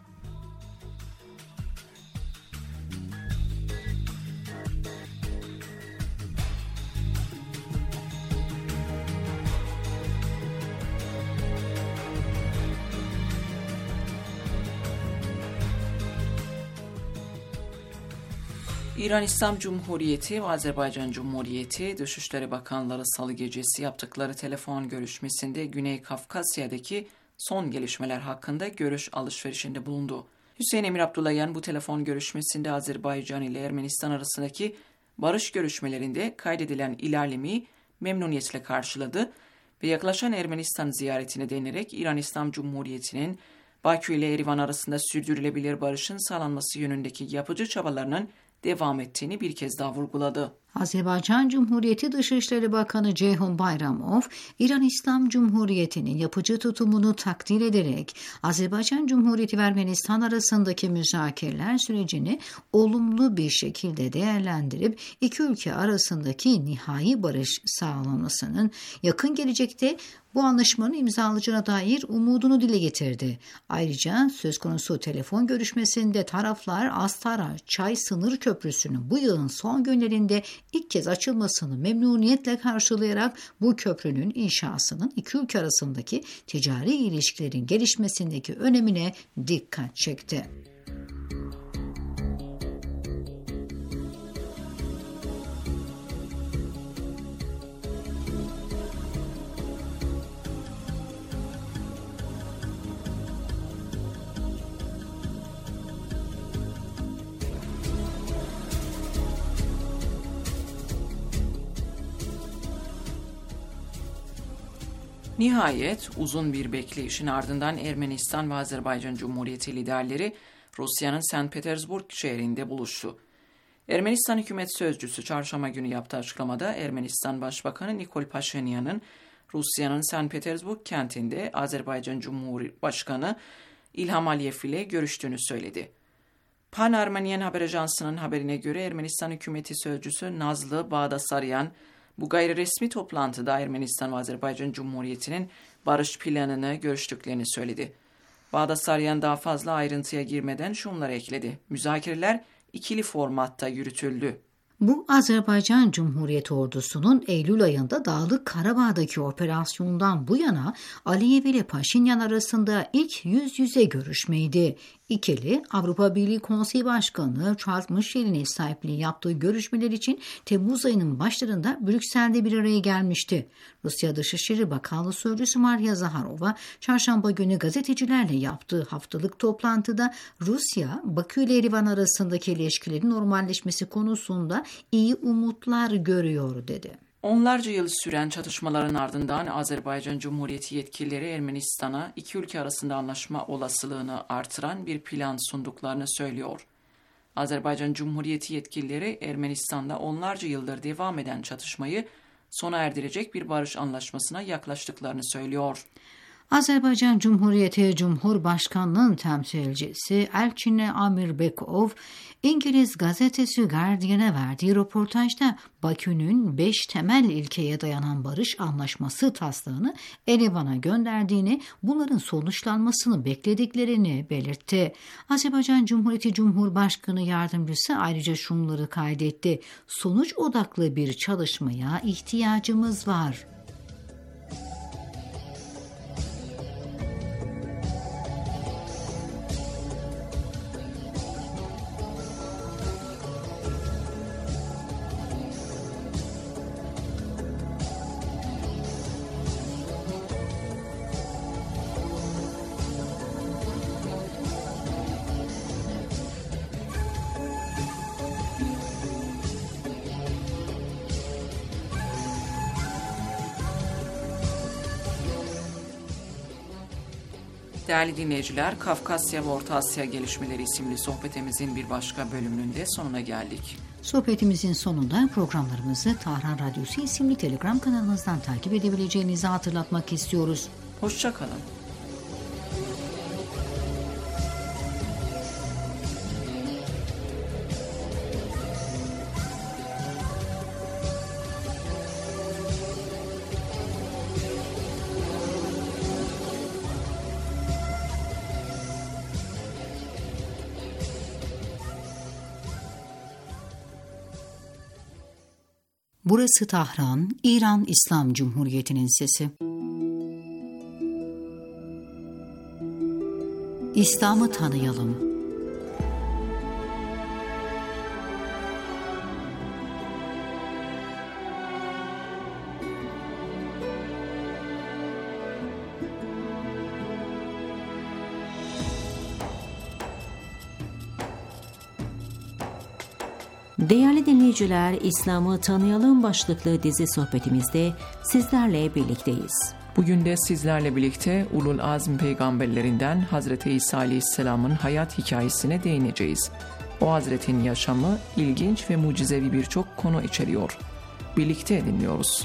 İran İslam Cumhuriyeti ve Azerbaycan Cumhuriyeti Dışişleri Bakanları Salı gecesi yaptıkları telefon görüşmesinde Güney Kafkasya'daki son gelişmeler hakkında görüş alışverişinde bulundu. Hüseyin Emir Abdullayan bu telefon görüşmesinde Azerbaycan ile Ermenistan arasındaki barış görüşmelerinde kaydedilen ilerlemeyi memnuniyetle karşıladı ve yaklaşan Ermenistan ziyaretine değinerek İran İslam Cumhuriyeti'nin Bakü ile Erivan arasında sürdürülebilir barışın sağlanması yönündeki yapıcı çabalarının devam ettiğini bir kez daha vurguladı. Azerbaycan Cumhuriyeti Dışişleri Bakanı Ceyhun Bayramov, İran İslam Cumhuriyeti'nin yapıcı tutumunu takdir ederek Azerbaycan Cumhuriyeti ve Ermenistan arasındaki müzakereler sürecini olumlu bir şekilde değerlendirip 2 ülke arasındaki nihai barış sağlanmasının yakın gelecekte bu anlaşmanın imzalanacağına dair umudunu dile getirdi. Ayrıca söz konusu telefon görüşmesinde taraflar Astara-Çay Sınır Köprüsü'nün bu yılın son günlerinde ilk kez açılmasını memnuniyetle karşılayarak bu köprünün inşasının 2 ülke arasındaki ticari ilişkilerin gelişmesindeki önemine dikkat çekti. Nihayet uzun bir bekleyişin ardından Ermenistan ve Azerbaycan Cumhuriyeti liderleri Rusya'nın St. Petersburg şehrinde buluştu. Ermenistan hükümet sözcüsü çarşamba günü yaptığı açıklamada Ermenistan Başbakanı Nikol Paşinyan'ın Rusya'nın St. Petersburg kentinde Azerbaycan Cumhurbaşkanı İlham Aliyev ile görüştüğünü söyledi. Pan-Armenian haber ajansının haberine göre Ermenistan hükümeti sözcüsü Nazlı Bağdasaryan, bu gayri resmi toplantıda Ermenistan ve Azerbaycan Cumhuriyeti'nin barış planını görüştüklerini söyledi. Bağdasaryan daha fazla ayrıntıya girmeden şunları ekledi. Müzakereler ikili formatta yürütüldü. Bu Azerbaycan Cumhuriyeti ordusunun Eylül ayında Dağlık Karabağ'daki operasyondan bu yana Aliyev ile Paşinyan arasında ilk yüz yüze görüşmeydi. İkili Avrupa Birliği Konseyi Başkanı Charles Michel'in ev sahipliği yaptığı görüşmeler için Temmuz ayının başlarında Brüksel'de bir araya gelmişti. Rusya Dışişleri Bakanlığı Sözcüsü Maria Zaharova, çarşamba günü gazetecilerle yaptığı haftalık toplantıda Rusya, Bakü ile Erivan arasındaki ilişkilerin normalleşmesi konusunda iyi umutlar görüyor dedi. Onlarca yıl süren çatışmaların ardından Azerbaycan Cumhuriyeti yetkilileri Ermenistan'a 2 ülke arasında anlaşma olasılığını artıran bir plan sunduklarını söylüyor. Azerbaycan Cumhuriyeti yetkilileri Ermenistan'da onlarca yıldır devam eden çatışmayı sona erdirecek bir barış anlaşmasına yaklaştıklarını söylüyor. Azerbaycan Cumhuriyeti Cumhurbaşkanlığı'nın temsilcisi Elçin Amir Bekov, İngiliz gazetesi Guardian'a verdiği röportajda Bakü'nün 5 temel ilkeye dayanan barış anlaşması taslağını Erivan'a gönderdiğini, bunların sonuçlanmasını beklediklerini belirtti. Azerbaycan Cumhuriyeti Cumhurbaşkanı Yardımcısı ayrıca şunları kaydetti: sonuç odaklı bir çalışmaya ihtiyacımız var. Değerli dinleyiciler, Kafkasya ve Orta Asya gelişmeleri isimli sohbetimizin bir başka bölümünün de sonuna geldik. Sohbetimizin sonunda programlarımızı Tahran Radyosu isimli Telegram kanalımızdan takip edebileceğinizi hatırlatmak istiyoruz. Hoşça kalın. Burası Tahran, İran İslam Cumhuriyeti'nin sesi. İslam'ı tanıyalım. Değerli dinleyiciler, İslam'ı tanıyalım başlıklı dizi sohbetimizde sizlerle birlikteyiz. Bugün de sizlerle birlikte Ulul Azm peygamberlerinden Hazreti İsa Aleyhisselam'ın hayat hikayesine değineceğiz. O Hazretin yaşamı ilginç ve mucizevi birçok konu içeriyor. Birlikte dinliyoruz.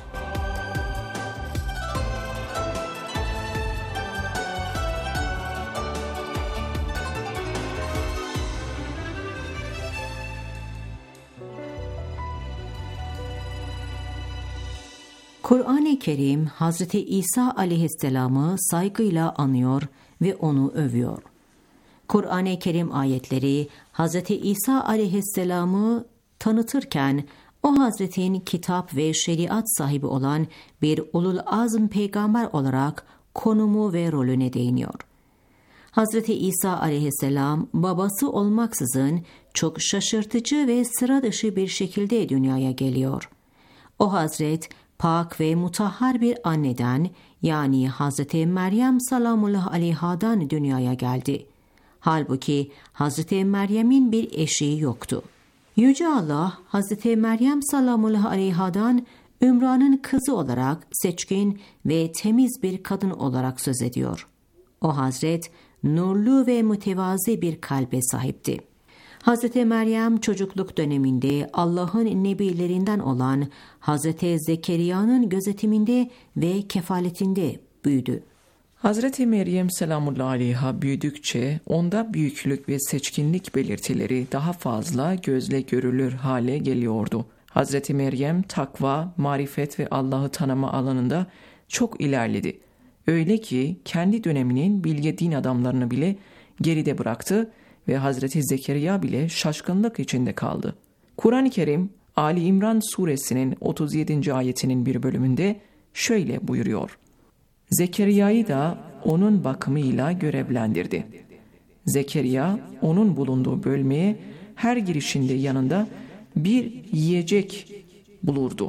Kur'an-ı Kerim Hazreti İsa aleyhisselamı saygıyla anıyor ve onu övüyor. Kur'an-ı Kerim ayetleri Hazreti İsa aleyhisselamı tanıtırken o Hazretin kitap ve şeriat sahibi olan bir ulul azm peygamber olarak konumu ve rolüne değiniyor. Hazreti İsa aleyhisselam babası olmaksızın çok şaşırtıcı ve sıra dışı bir şekilde dünyaya geliyor. O Hazret pak ve mutahhar bir anneden, yani Hazreti Meryem salamullah aleyhadan dünyaya geldi. Halbuki Hazreti Meryem'in bir eşi yoktu. Yüce Allah Hazreti Meryem salamullah aleyhadan Ümran'ın kızı olarak seçkin ve temiz bir kadın olarak söz ediyor. O Hazret nurlu ve mütevazi bir kalbe sahipti. Hazreti Meryem çocukluk döneminde Allah'ın nebilerinden olan Hazreti Zekeriya'nın gözetiminde ve kefaletinde büyüdü. Hazreti Meryem selamullah aleyha büyüdükçe onda büyüklük ve seçkinlik belirtileri daha fazla gözle görülür hale geliyordu. Hazreti Meryem takva, marifet ve Allah'ı tanıma alanında çok ilerledi. Öyle ki kendi döneminin bilge din adamlarını bile geride bıraktı ve Hazreti Zekeriya bile şaşkınlık içinde kaldı. Kur'an-ı Kerim, Ali İmran suresinin 37. ayetinin bir bölümünde şöyle buyuruyor: Zekeriya'yı da onun bakımıyla görevlendirdi. Zekeriya, onun bulunduğu bölmeye her girişinde yanında bir yiyecek bulurdu.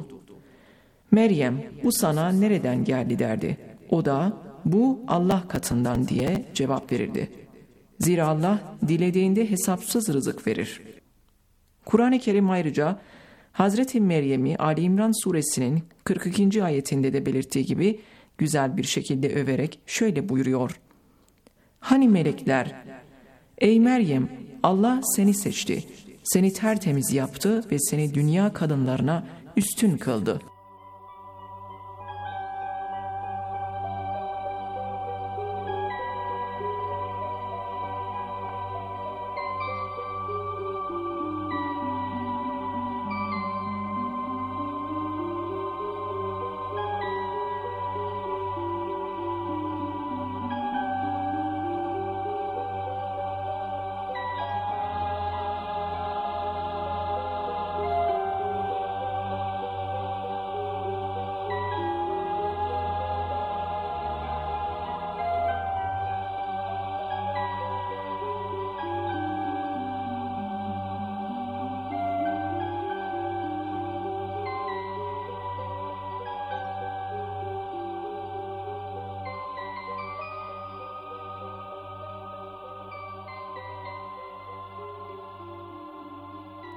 Meryem, bu sana nereden geldi derdi. O da, bu Allah katından diye cevap verirdi. Zira Allah dilediğinde hesapsız rızık verir. Kur'an-ı Kerim ayrıca Hazreti Meryem'i Ali İmran suresinin 42. ayetinde de belirttiği gibi güzel bir şekilde överek şöyle buyuruyor: Hani melekler, ey Meryem, Allah seni seçti, seni tertemiz yaptı ve seni dünya kadınlarına üstün kıldı.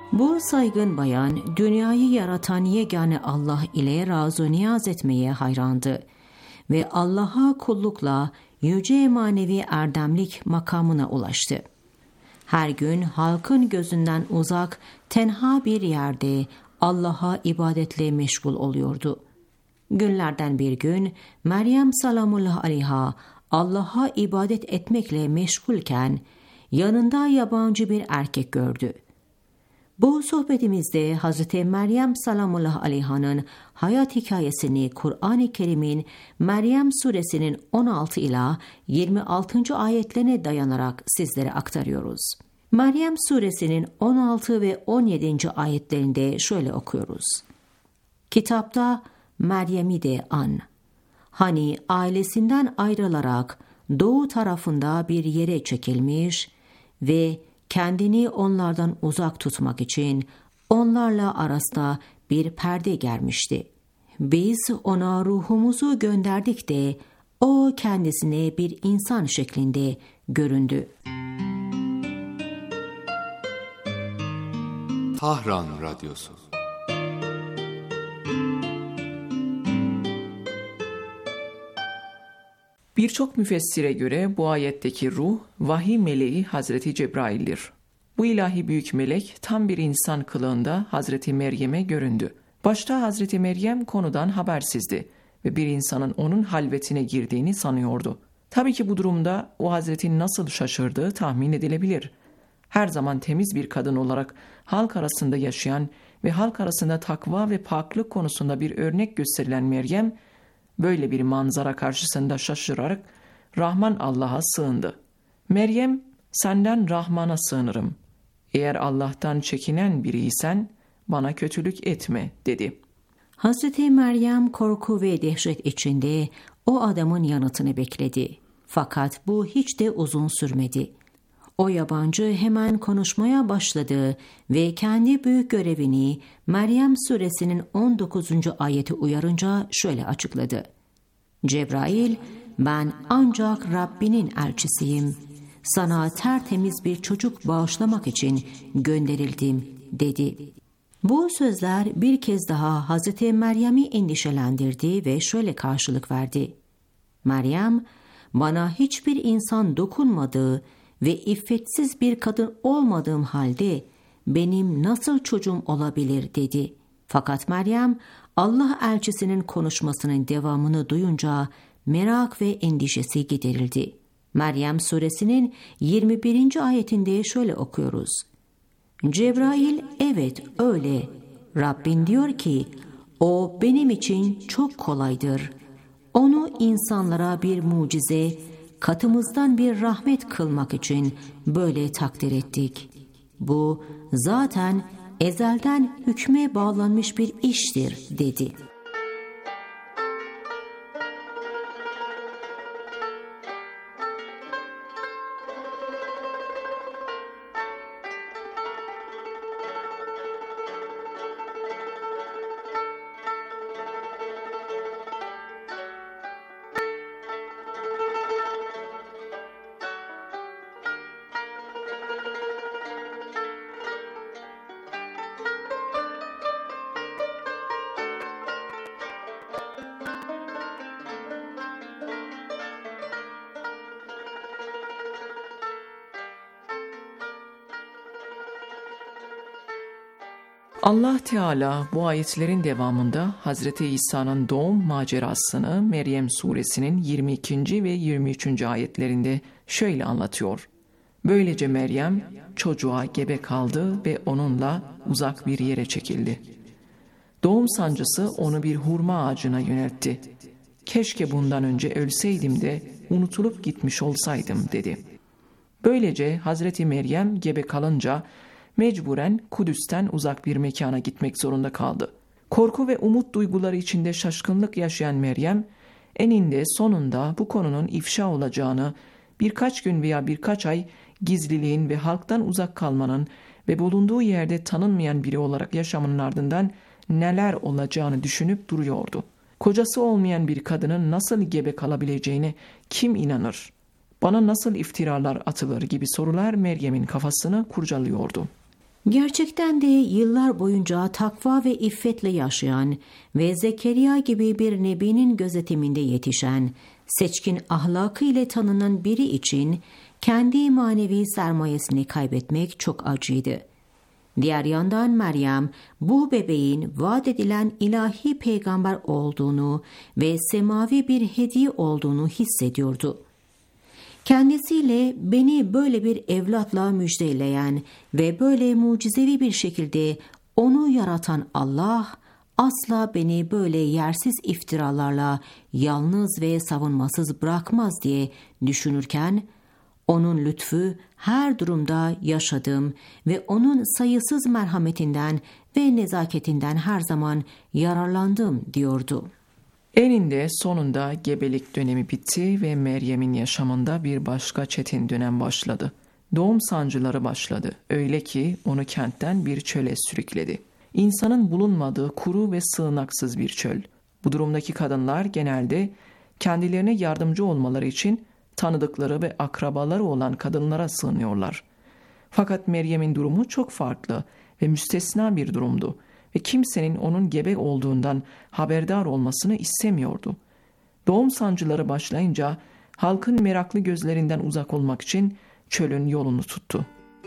Bu saygın bayan dünyayı yaratan yegane Allah ile razı niyaz etmeye hayrandı ve Allah'a kullukla yüce manevi erdemlik makamına ulaştı. Her gün halkın gözünden uzak, tenha bir yerde Allah'a ibadetle meşgul oluyordu. Günlerden bir gün Meryem salamullah aleyha Allah'a ibadet etmekle meşgulken yanında yabancı bir erkek gördü. Bu sohbetimizde Hz. Meryem salamullah aleyhanın hayat hikayesini Kur'an-ı Kerim'in Meryem suresinin 16 ila 26. ayetlerine dayanarak sizlere aktarıyoruz. Meryem suresinin 16 ve 17. ayetlerinde şöyle okuyoruz. Kitapta Meryem'i de an. Hani ailesinden ayrılarak doğu tarafında bir yere çekilmiş ve kendini onlardan uzak tutmak için onlarla arasında bir perde germişti. Biz ona ruhumuzu gönderdik de o kendisine bir insan şeklinde göründü. Tahran Radyosu. Birçok müfessire göre bu ayetteki ruh, vahiy meleği Hazreti Cebrail'dir. Bu ilahi büyük melek tam bir insan kılığında Hazreti Meryem'e göründü. Başta Hazreti Meryem konudan habersizdi ve bir insanın onun halvetine girdiğini sanıyordu. Tabii ki bu durumda o Hazreti nasıl şaşırdığı tahmin edilebilir. Her zaman temiz bir kadın olarak halk arasında yaşayan ve halk arasında takva ve paklık konusunda bir örnek gösterilen Meryem, böyle bir manzara karşısında şaşırarak Rahman Allah'a sığındı. Meryem, senden Rahman'a sığınırım. Eğer Allah'tan çekinen biriysen bana kötülük etme dedi. Hazreti Meryem korku ve dehşet içinde o adamın yanıtını bekledi. Fakat bu hiç de uzun sürmedi. O yabancı hemen konuşmaya başladı ve kendi büyük görevini Meryem suresinin 19. ayeti uyarınca şöyle açıkladı. Cebrail, ben ancak Rabbinin elçisiyim. Sana tertemiz bir çocuk bağışlamak için gönderildim dedi. Bu sözler bir kez daha Hazreti Meryem'i endişelendirdi ve şöyle karşılık verdi. Meryem, bana hiçbir insan dokunmadığı ve iffetsiz bir kadın olmadığım halde benim nasıl çocuğum olabilir dedi. Fakat Meryem Allah elçisinin konuşmasının devamını duyunca merak ve endişesi giderildi. Meryem suresinin 21. ayetinde şöyle okuyoruz. Cebrail, evet öyle. Rabbin diyor ki, o benim için çok kolaydır. Onu insanlara bir mucize, katımızdan bir rahmet kılmak için böyle takdir ettik. Bu zaten ezelden hükme bağlanmış bir iştir dedi. Allah Teala bu ayetlerin devamında Hazreti İsa'nın doğum macerasını Meryem suresinin 22. ve 23. ayetlerinde şöyle anlatıyor. Böylece Meryem çocuğa gebe kaldı ve onunla uzak bir yere çekildi. Doğum sancısı onu bir hurma ağacına yöneltti. Keşke bundan önce ölseydim de unutulup gitmiş olsaydım dedi. Böylece Hazreti Meryem gebe kalınca mecburen Kudüs'ten uzak bir mekana gitmek zorunda kaldı. Korku ve umut duyguları içinde şaşkınlık yaşayan Meryem, eninde sonunda bu konunun ifşa olacağını, birkaç gün veya birkaç ay gizliliğin ve halktan uzak kalmanın ve bulunduğu yerde tanınmayan biri olarak yaşamının ardından neler olacağını düşünüp duruyordu. Kocası olmayan bir kadının nasıl gebe kalabileceğine kim inanır? Bana nasıl iftiralar atılır gibi sorular Meryem'in kafasını kurcalıyordu. Gerçekten de yıllar boyunca takva ve iffetle yaşayan ve Zekeriya gibi bir nebinin gözetiminde yetişen, seçkin ahlakı ile tanınan biri için kendi manevi sermayesini kaybetmek çok acıydı. Diğer yandan Meryem, bu bebeğin vaat edilen ilahi peygamber olduğunu ve semavi bir hediye olduğunu hissediyordu. Kendisiyle beni böyle bir evlatla müjdeleyen ve böyle mucizevi bir şekilde onu yaratan Allah, asla beni böyle yersiz iftiralarla yalnız ve savunmasız bırakmaz diye düşünürken, onun lütfu her durumda yaşadım ve onun sayısız merhametinden ve nezaketinden her zaman yararlandım diyordu. Eninde sonunda gebelik dönemi bitti ve Meryem'in yaşamında bir başka çetin dönem başladı. Doğum sancıları başladı. Öyle ki onu kentten bir çöle sürükledi. İnsanın bulunmadığı kuru ve sığınaksız bir çöl. Bu durumdaki kadınlar genelde kendilerine yardımcı olmaları için tanıdıkları ve akrabaları olan kadınlara sığınıyorlar. Fakat Meryem'in durumu çok farklı ve müstesna bir durumdu ve kimsenin onun gebe olduğundan haberdar olmasını istemiyordu. Doğum sancıları başlayınca halkın meraklı gözlerinden uzak olmak için çölün yolunu tuttu.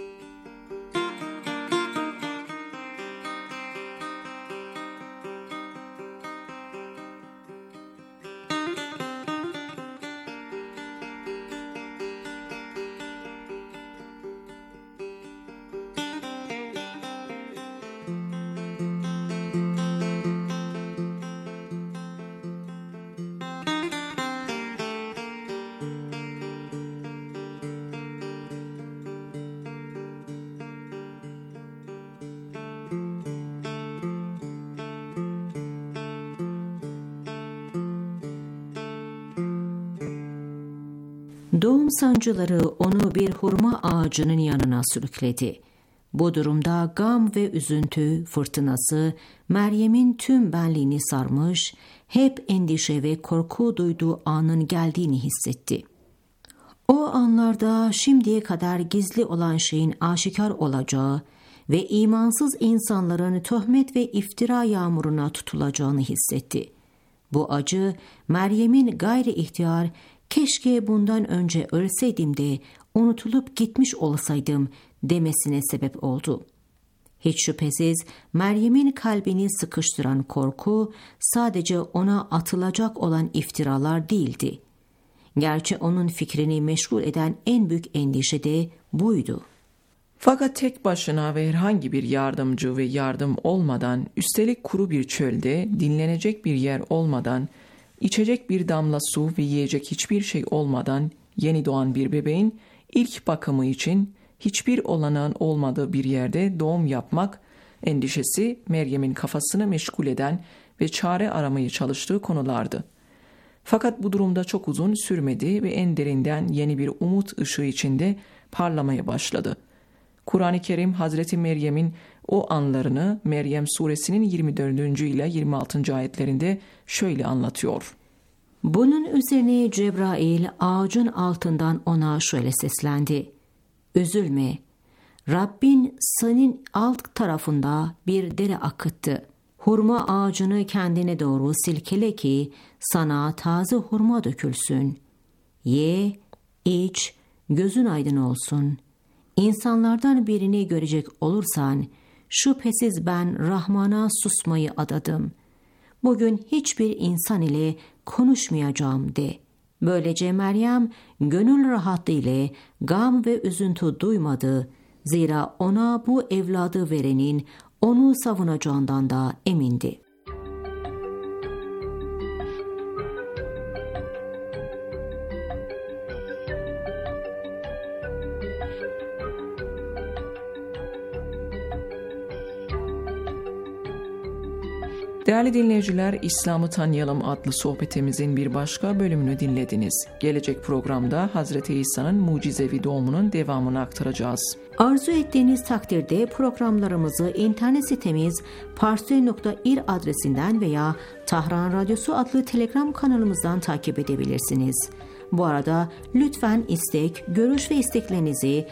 Doğum sancıları onu bir hurma ağacının yanına sürükledi. Bu durumda gam ve üzüntü fırtınası Meryem'in tüm benliğini sarmış, hep endişe ve korku duyduğu anın geldiğini hissetti. O anlarda şimdiye kadar gizli olan şeyin aşikar olacağı ve imansız insanların töhmet ve iftira yağmuruna tutulacağını hissetti. Bu acı Meryem'in gayri ihtiyar, keşke bundan önce ölseydim de unutulup gitmiş olsaydım demesine sebep oldu. Hiç şüphesiz Meryem'in kalbini sıkıştıran korku sadece ona atılacak olan iftiralar değildi. Gerçi onun fikrini meşgul eden en büyük endişe de buydu. Fakat tek başına ve herhangi bir yardımcı ve yardım olmadan, üstelik kuru bir çölde, dinlenecek bir yer olmadan, içecek bir damla su ve yiyecek hiçbir şey olmadan yeni doğan bir bebeğin ilk bakımı için hiçbir olanağın olmadığı bir yerde doğum yapmak endişesi Meryem'in kafasını meşgul eden ve çare aramaya çalıştığı konulardı. Fakat bu durumda çok uzun sürmedi ve en derinden yeni bir umut ışığı içinde parlamaya başladı. Kur'an-ı Kerim Hazreti Meryem'in o anlarını Meryem suresinin 24. ile 26. ayetlerinde şöyle anlatıyor. Bunun üzerine Cebrail ağacın altından ona şöyle seslendi. Üzülme, Rabbin senin alt tarafında bir dere akıttı. Hurma ağacını kendine doğru silkele ki sana taze hurma dökülsün. Ye, iç, gözün aydın olsun. İnsanlardan birini görecek olursan, şüphesiz ben Rahman'a susmayı adadım. Bugün hiçbir insan ile konuşmayacağım de. Böylece Meryem gönül rahatlığı ile gam ve üzüntü duymadı. Zira ona bu evladı verenin onu savunacağından da emindi. Değerli dinleyiciler, İslam'ı Tanıyalım adlı sohbetimizin bir başka bölümünü dinlediniz. Gelecek programda Hazreti İsa'nın mucizevi doğumunun devamını aktaracağız. Arzu ettiğiniz takdirde programlarımızı internet sitemiz parsi.ir adresinden veya Tahran Radyosu adlı Telegram kanalımızdan takip edebilirsiniz. Bu arada lütfen istek, görüş ve isteklerinizi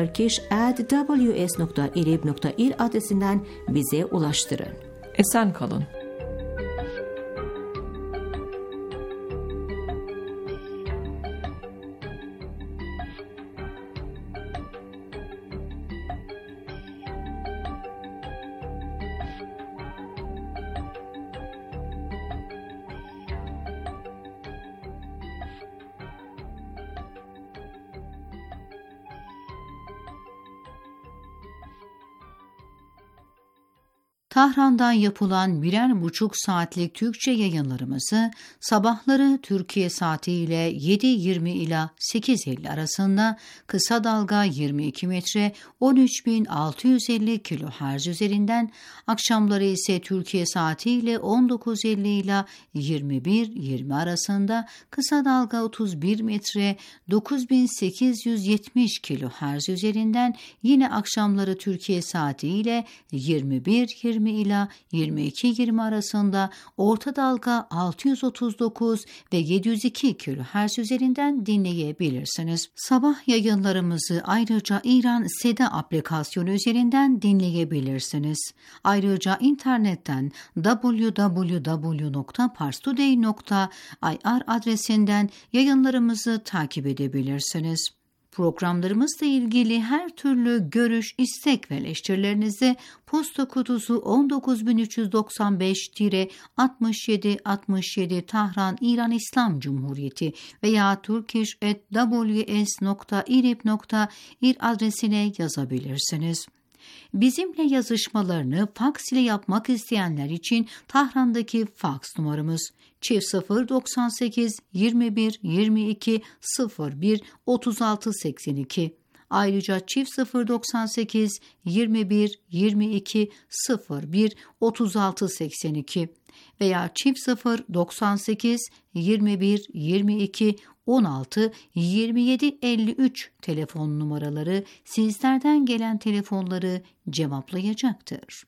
turkish@ws.irib.ir adresinden bize ulaştırın. Esen kalın. Tahran'dan yapılan 1,5 saatlik Türkçe yayınlarımızı sabahları Türkiye saatiyle 7.20 ila 8.50 arasında kısa dalga 22 metre 13.650 kHz üzerinden, akşamları ise Türkiye saatiyle 19.50 ila 21.20 arasında kısa dalga 31 metre 9.870 kHz üzerinden, yine akşamları Türkiye saatiyle 21.20 ila 22.20 arasında orta dalga 639 ve 702 kHz üzerinden dinleyebilirsiniz. Sabah yayınlarımızı ayrıca İran Seda aplikasyonu üzerinden dinleyebilirsiniz. Ayrıca internetten www.parstoday.ir adresinden yayınlarımızı takip edebilirsiniz. Programlarımızla ilgili her türlü görüş, istek ve eleştirilerinizi posta kutusu 19365-6767 Tahran, İran İslam Cumhuriyeti veya turkish@ws.irib.ir adresine yazabilirsiniz. Bizimle yazışmalarını faks ile yapmak isteyenler için Tahran'daki faks numaramız +098 21 22 01 36 82. Ayrıca +098 21 22 01 36 82 veya +098 21 22 16 27 53 telefon numaraları sizlerden gelen telefonları cevaplayacaktır.